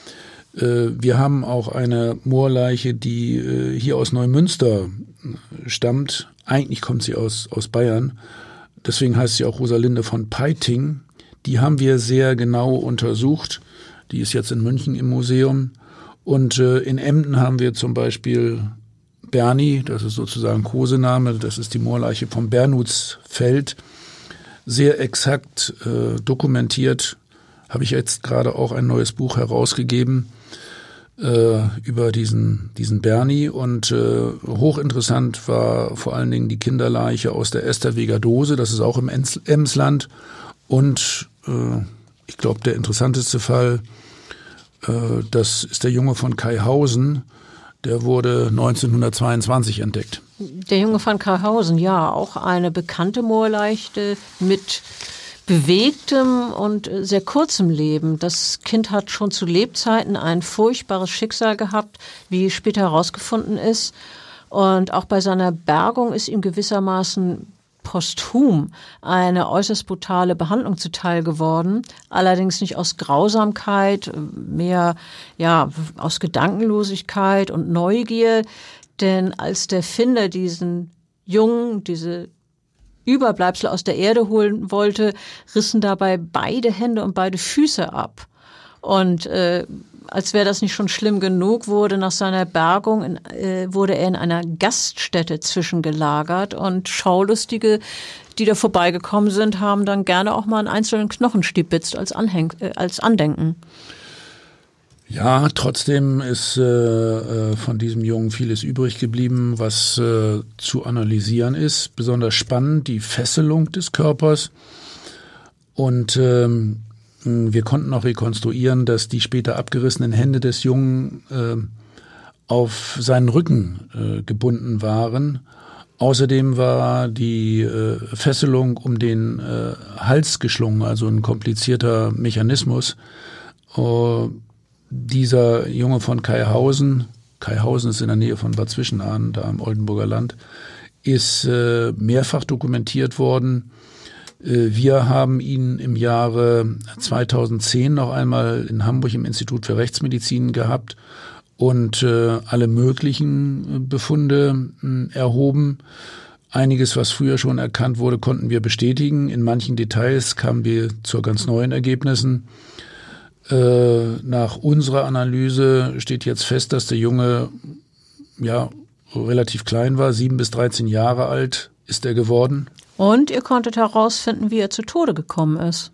Wir haben auch eine Moorleiche, die hier aus Neumünster stammt. Eigentlich kommt sie aus Bayern. Deswegen heißt sie auch Rosalinde von Peiting. Die haben wir sehr genau untersucht. Die ist jetzt in München im Museum. Und in Emden haben wir zum Beispiel Berni, das ist sozusagen Kosename, das ist die Moorleiche vom Bernutsfeld, sehr exakt dokumentiert. Habe ich jetzt gerade auch ein neues Buch herausgegeben über diesen Berni und hochinteressant war vor allen Dingen die Kinderleiche aus der Esterweger Dose, das ist auch im Emsland und ich glaube der interessanteste Fall, das ist der Junge von Kaihausen, der wurde 1922 entdeckt. Der Junge von Kaihausen, ja, auch eine bekannte Moorleiche mit bewegtem und sehr kurzem Leben. Das Kind hat schon zu Lebzeiten ein furchtbares Schicksal gehabt, wie später herausgefunden ist. Und auch bei seiner Bergung ist ihm gewissermaßen posthum eine äußerst brutale Behandlung zuteil geworden. Allerdings nicht aus Grausamkeit, mehr aus Gedankenlosigkeit und Neugier. Denn als der Finder diesen Jungen, diese Überbleibsel aus der Erde holen wollte, rissen dabei beide Hände und beide Füße ab. Und als wäre das nicht schon schlimm genug, wurde nach seiner Bergung wurde er in einer Gaststätte zwischengelagert und Schaulustige, die da vorbeigekommen sind, haben dann gerne auch mal einen einzelnen Knochen stibitzt als Andenken. Ja, trotzdem ist von diesem Jungen vieles übrig geblieben, was zu analysieren ist. Besonders spannend die Fesselung des Körpers. Und wir konnten auch rekonstruieren, dass die später abgerissenen Hände des Jungen auf seinen Rücken gebunden waren. Außerdem war die Fesselung um den Hals geschlungen, also ein komplizierter Mechanismus. Dieser Junge von Kaihausen ist in der Nähe von Bad Zwischenahn, da im Oldenburger Land, ist mehrfach dokumentiert worden. Wir haben ihn im Jahre 2010 noch einmal in Hamburg im Institut für Rechtsmedizin gehabt und alle möglichen Befunde erhoben. Einiges, was früher schon erkannt wurde, konnten wir bestätigen. In manchen Details kamen wir zu ganz neuen Ergebnissen. Nach unserer Analyse steht jetzt fest, dass der Junge relativ klein war, 7 bis 13 Jahre alt ist er geworden. Und ihr konntet herausfinden, wie er zu Tode gekommen ist.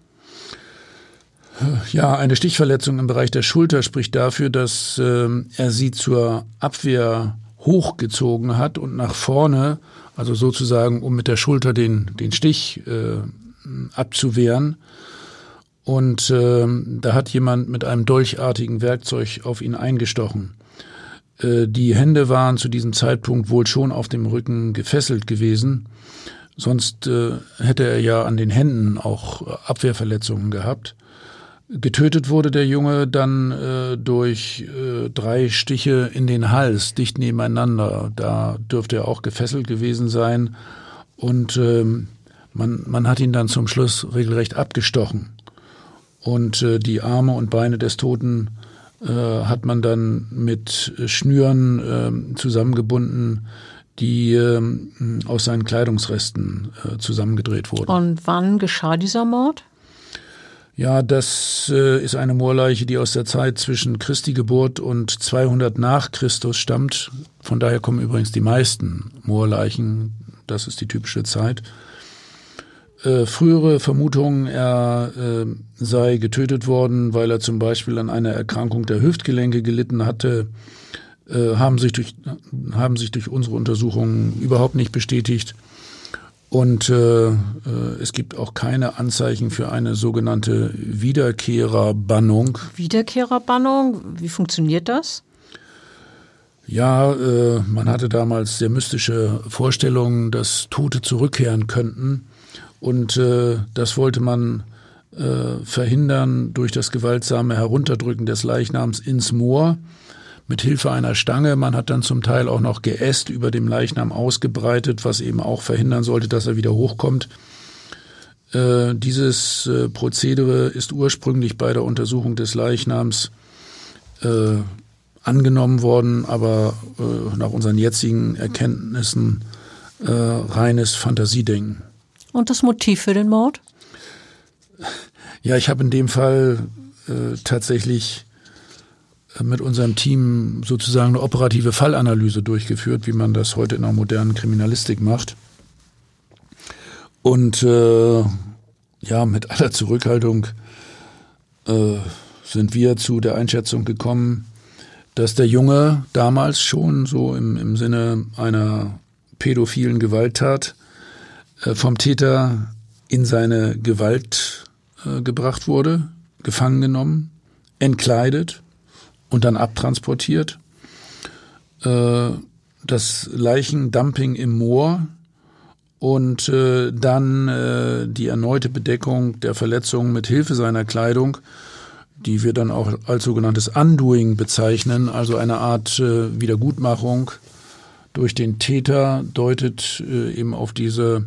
Ja, eine Stichverletzung im Bereich der Schulter spricht dafür, dass er sie zur Abwehr hochgezogen hat und nach vorne, also sozusagen, um mit der Schulter den Stich abzuwehren. Und da hat jemand mit einem dolchartigen Werkzeug auf ihn eingestochen. Die Hände waren zu diesem Zeitpunkt wohl schon auf dem Rücken gefesselt gewesen. Sonst hätte er ja an den Händen auch Abwehrverletzungen gehabt. Getötet wurde der Junge dann durch 3 Stiche in den Hals, dicht nebeneinander. Da dürfte er auch gefesselt gewesen sein. Und man hat ihn dann zum Schluss regelrecht abgestochen. Und die Arme und Beine des Toten hat man dann mit Schnüren zusammengebunden, die aus seinen Kleidungsresten zusammengedreht wurden. Und wann geschah dieser Mord? Ja, das ist eine Moorleiche, die aus der Zeit zwischen Christi Geburt und 200 nach Christus stammt. Von daher kommen übrigens die meisten Moorleichen, das ist die typische Zeit. Frühere Vermutungen, er sei getötet worden, weil er zum Beispiel an einer Erkrankung der Hüftgelenke gelitten hatte, haben sich durch unsere Untersuchungen überhaupt nicht bestätigt. Und es gibt auch keine Anzeichen für eine sogenannte Wiederkehrerbannung. Wiederkehrerbannung, wie funktioniert das? Ja, man hatte damals sehr mystische Vorstellungen, dass Tote zurückkehren könnten. Und das wollte man verhindern durch das gewaltsame Herunterdrücken des Leichnams ins Moor mit Hilfe einer Stange. Man hat dann zum Teil auch noch Geäst über dem Leichnam ausgebreitet, was eben auch verhindern sollte, dass er wieder hochkommt. Dieses Prozedere ist ursprünglich bei der Untersuchung des Leichnams angenommen worden, aber nach unseren jetzigen Erkenntnissen reines Fantasiedenken. Und das Motiv für den Mord? Ja, ich habe in dem Fall tatsächlich mit unserem Team sozusagen eine operative Fallanalyse durchgeführt, wie man das heute in der modernen Kriminalistik macht. Und mit aller Zurückhaltung sind wir zu der Einschätzung gekommen, dass der Junge damals schon so im Sinne einer pädophilen Gewalttat vom Täter in seine Gewalt gebracht wurde, gefangen genommen, entkleidet und dann abtransportiert. Das Leichendumping im Moor und dann die erneute Bedeckung der Verletzungen mit Hilfe seiner Kleidung, die wir dann auch als sogenanntes Undoing bezeichnen, also eine Art Wiedergutmachung durch den Täter, deutet eben auf diese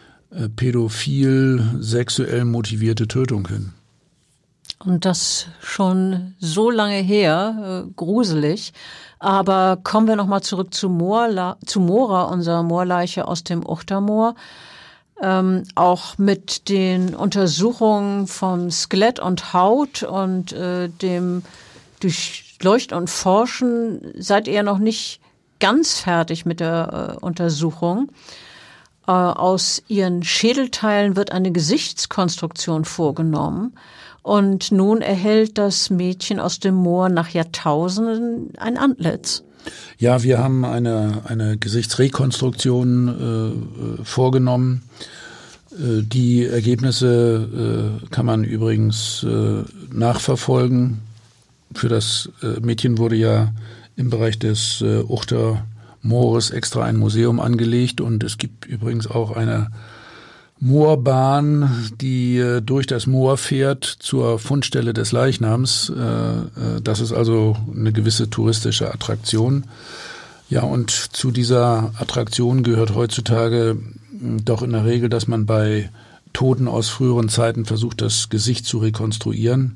pädophil sexuell motivierte Tötung hin. Und das schon so lange her, gruselig. Aber kommen wir nochmal zurück zu Mora, unserer Moorleiche aus dem Uchtermoor. Auch mit den Untersuchungen vom Skelett und Haut und dem Durchleuchten und Forschen seid ihr noch nicht ganz fertig mit der Untersuchung. Aus ihren Schädelteilen wird eine Gesichtskonstruktion vorgenommen. Und nun erhält das Mädchen aus dem Moor nach Jahrtausenden ein Antlitz. Ja, wir haben eine Gesichtsrekonstruktion vorgenommen. Die Ergebnisse kann man übrigens nachverfolgen. Für das Mädchen wurde ja im Bereich des Uchtermoores extra ein Museum angelegt und es gibt übrigens auch eine Moorbahn, die durch das Moor fährt zur Fundstelle des Leichnams. Das ist also eine gewisse touristische Attraktion. Ja, und zu dieser Attraktion gehört heutzutage doch in der Regel, dass man bei Toten aus früheren Zeiten versucht, das Gesicht zu rekonstruieren.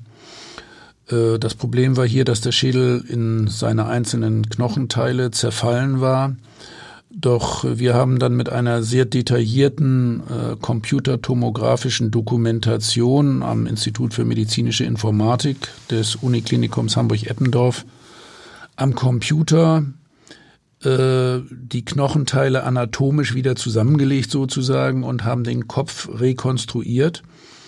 Das Problem war hier, dass der Schädel in seine einzelnen Knochenteile zerfallen war. Doch wir haben dann mit einer sehr detaillierten computertomografischen Dokumentation am Institut für medizinische Informatik des Uniklinikums Hamburg-Eppendorf am Computer die Knochenteile anatomisch wieder zusammengelegt sozusagen und haben den Kopf rekonstruiert.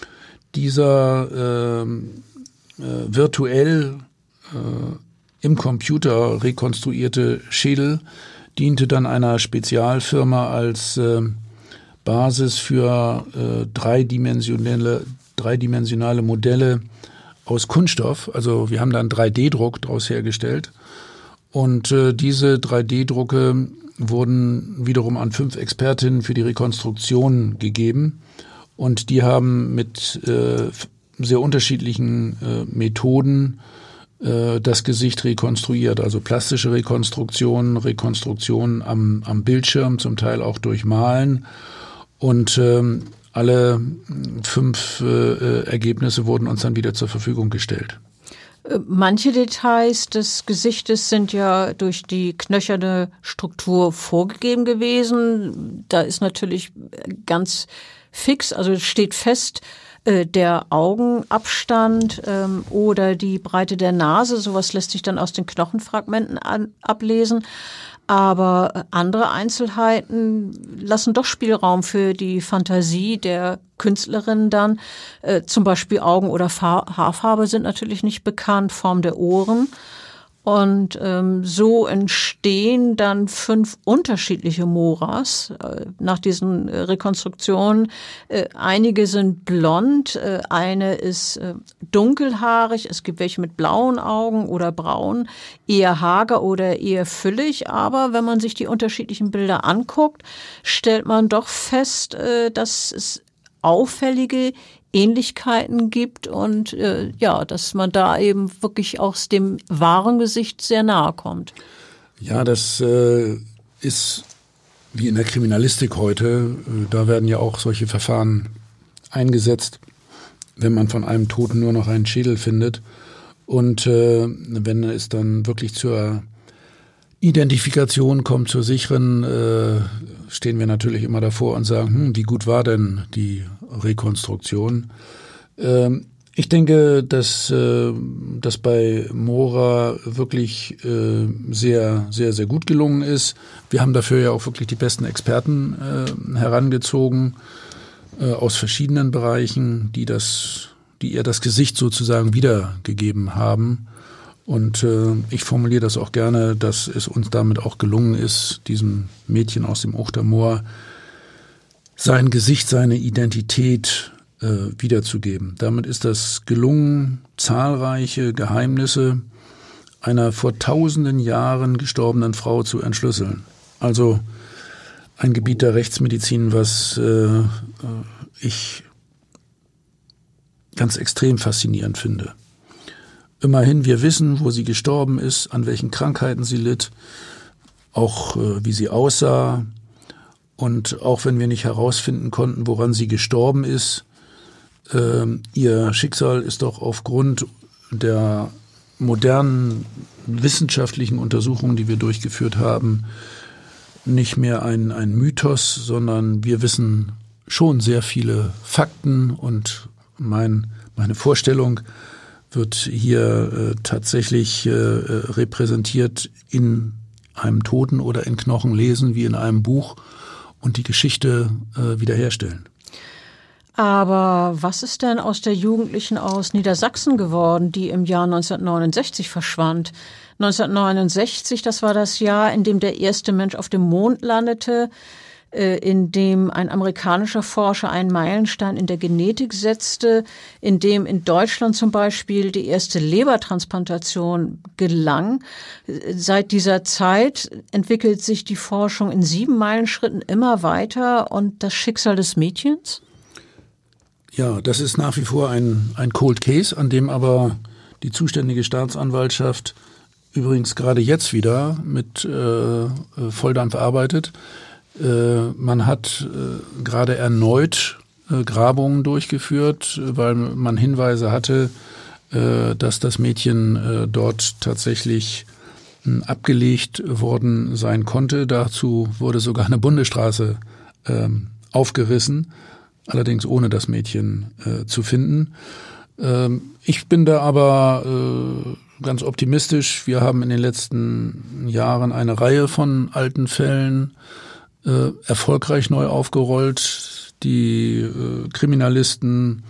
Dieser virtuell im Computer rekonstruierte Schädel diente dann einer Spezialfirma als Basis für dreidimensionale Modelle aus Kunststoff. Also wir haben dann 3D-Druck daraus hergestellt. Und diese 3D-Drucke wurden wiederum an 5 Expertinnen für die Rekonstruktion gegeben. Und die haben mit sehr unterschiedlichen Methoden das Gesicht rekonstruiert, also plastische Rekonstruktion am Bildschirm, zum Teil auch durch Malen. Und alle 5 Ergebnisse wurden uns dann wieder zur Verfügung gestellt. Manche Details des Gesichtes sind ja durch die knöcherne Struktur vorgegeben gewesen. Da ist natürlich ganz fix, also steht fest, der Augenabstand oder die Breite der Nase, sowas lässt sich dann aus den Knochenfragmenten ablesen. Aber andere Einzelheiten lassen doch Spielraum für die Fantasie der Künstlerin dann. Zum Beispiel Augen- oder Haarfarbe sind natürlich nicht bekannt, Form der Ohren. Und so entstehen dann 5 unterschiedliche Moras nach diesen Rekonstruktionen. Einige sind blond, eine ist dunkelhaarig, es gibt welche mit blauen Augen oder braun, eher hager oder eher füllig. Aber wenn man sich die unterschiedlichen Bilder anguckt, stellt man doch fest, dass es auffällige Ähnlichkeiten gibt und dass man da eben wirklich aus dem wahren Gesicht sehr nahe kommt. Ja, das ist wie in der Kriminalistik heute. Da werden ja auch solche Verfahren eingesetzt, wenn man von einem Toten nur noch einen Schädel findet. Und wenn es dann wirklich zur Identifikation kommt, zur sicheren, stehen wir natürlich immer davor und sagen, wie gut war denn die Rekonstruktion? Ich denke, dass das bei Mora wirklich sehr, sehr, sehr gut gelungen ist. Wir haben dafür ja auch wirklich die besten Experten herangezogen aus verschiedenen Bereichen, die ihr das Gesicht sozusagen wiedergegeben haben. Und ich formuliere das auch gerne, dass es uns damit auch gelungen ist, diesem Mädchen aus dem Uchtermoor sein Gesicht, seine Identität wiederzugeben. Damit ist das gelungen, zahlreiche Geheimnisse einer vor tausenden Jahren gestorbenen Frau zu entschlüsseln. Also ein Gebiet der Rechtsmedizin, was ich ganz extrem faszinierend finde. Immerhin, wir wissen, wo sie gestorben ist, an welchen Krankheiten sie litt, auch wie sie aussah. Und auch wenn wir nicht herausfinden konnten, woran sie gestorben ist, ihr Schicksal ist doch aufgrund der modernen wissenschaftlichen Untersuchungen, die wir durchgeführt haben, nicht mehr ein Mythos, sondern wir wissen schon sehr viele Fakten und meine Vorstellung wird hier tatsächlich repräsentiert in einem Toten oder in Knochenlesen wie in einem Buch und die Geschichte wiederherstellen. Aber was ist denn aus der Jugendlichen aus Niedersachsen geworden, die im Jahr 1969 verschwand? 1969, das war das Jahr, in dem der erste Mensch auf dem Mond landete, in dem ein amerikanischer Forscher einen Meilenstein in der Genetik setzte, in dem in Deutschland zum Beispiel die erste Lebertransplantation gelang. Seit dieser Zeit entwickelt sich die Forschung in 7 Meilenschritten immer weiter und das Schicksal des Mädchens? Ja, das ist nach wie vor ein Cold Case, an dem aber die zuständige Staatsanwaltschaft übrigens gerade jetzt wieder mit Volldampf arbeitet. Man hat gerade erneut Grabungen durchgeführt, weil man Hinweise hatte, dass das Mädchen dort tatsächlich abgelegt worden sein konnte. Dazu wurde sogar eine Bundesstraße aufgerissen, allerdings ohne das Mädchen zu finden. Ich bin da aber ganz optimistisch. Wir haben in den letzten Jahren eine Reihe von alten Fällen erfolgreich neu aufgerollt. Die Kriminalisten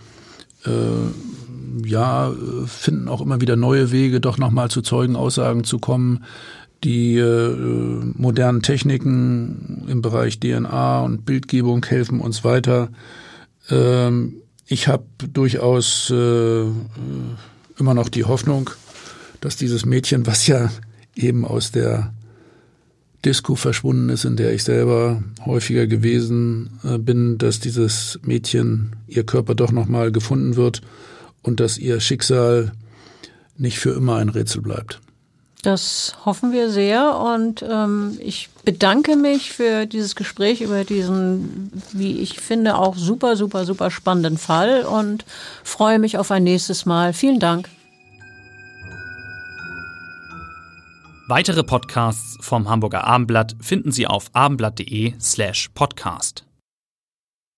finden auch immer wieder neue Wege, doch nochmal zu Zeugenaussagen zu kommen. Die modernen Techniken im Bereich DNA und Bildgebung helfen uns weiter. Ich habe durchaus immer noch die Hoffnung, dass dieses Mädchen, was ja eben aus der Disco verschwunden ist, in der ich selber häufiger gewesen bin, dass dieses Mädchen, ihr Körper doch nochmal gefunden wird und dass ihr Schicksal nicht für immer ein Rätsel bleibt. Das hoffen wir sehr und ich bedanke mich für dieses Gespräch über diesen, wie ich finde, auch super, super, super spannenden Fall und freue mich auf ein nächstes Mal. Vielen Dank. Weitere Podcasts vom Hamburger Abendblatt finden Sie auf abendblatt.de/podcast.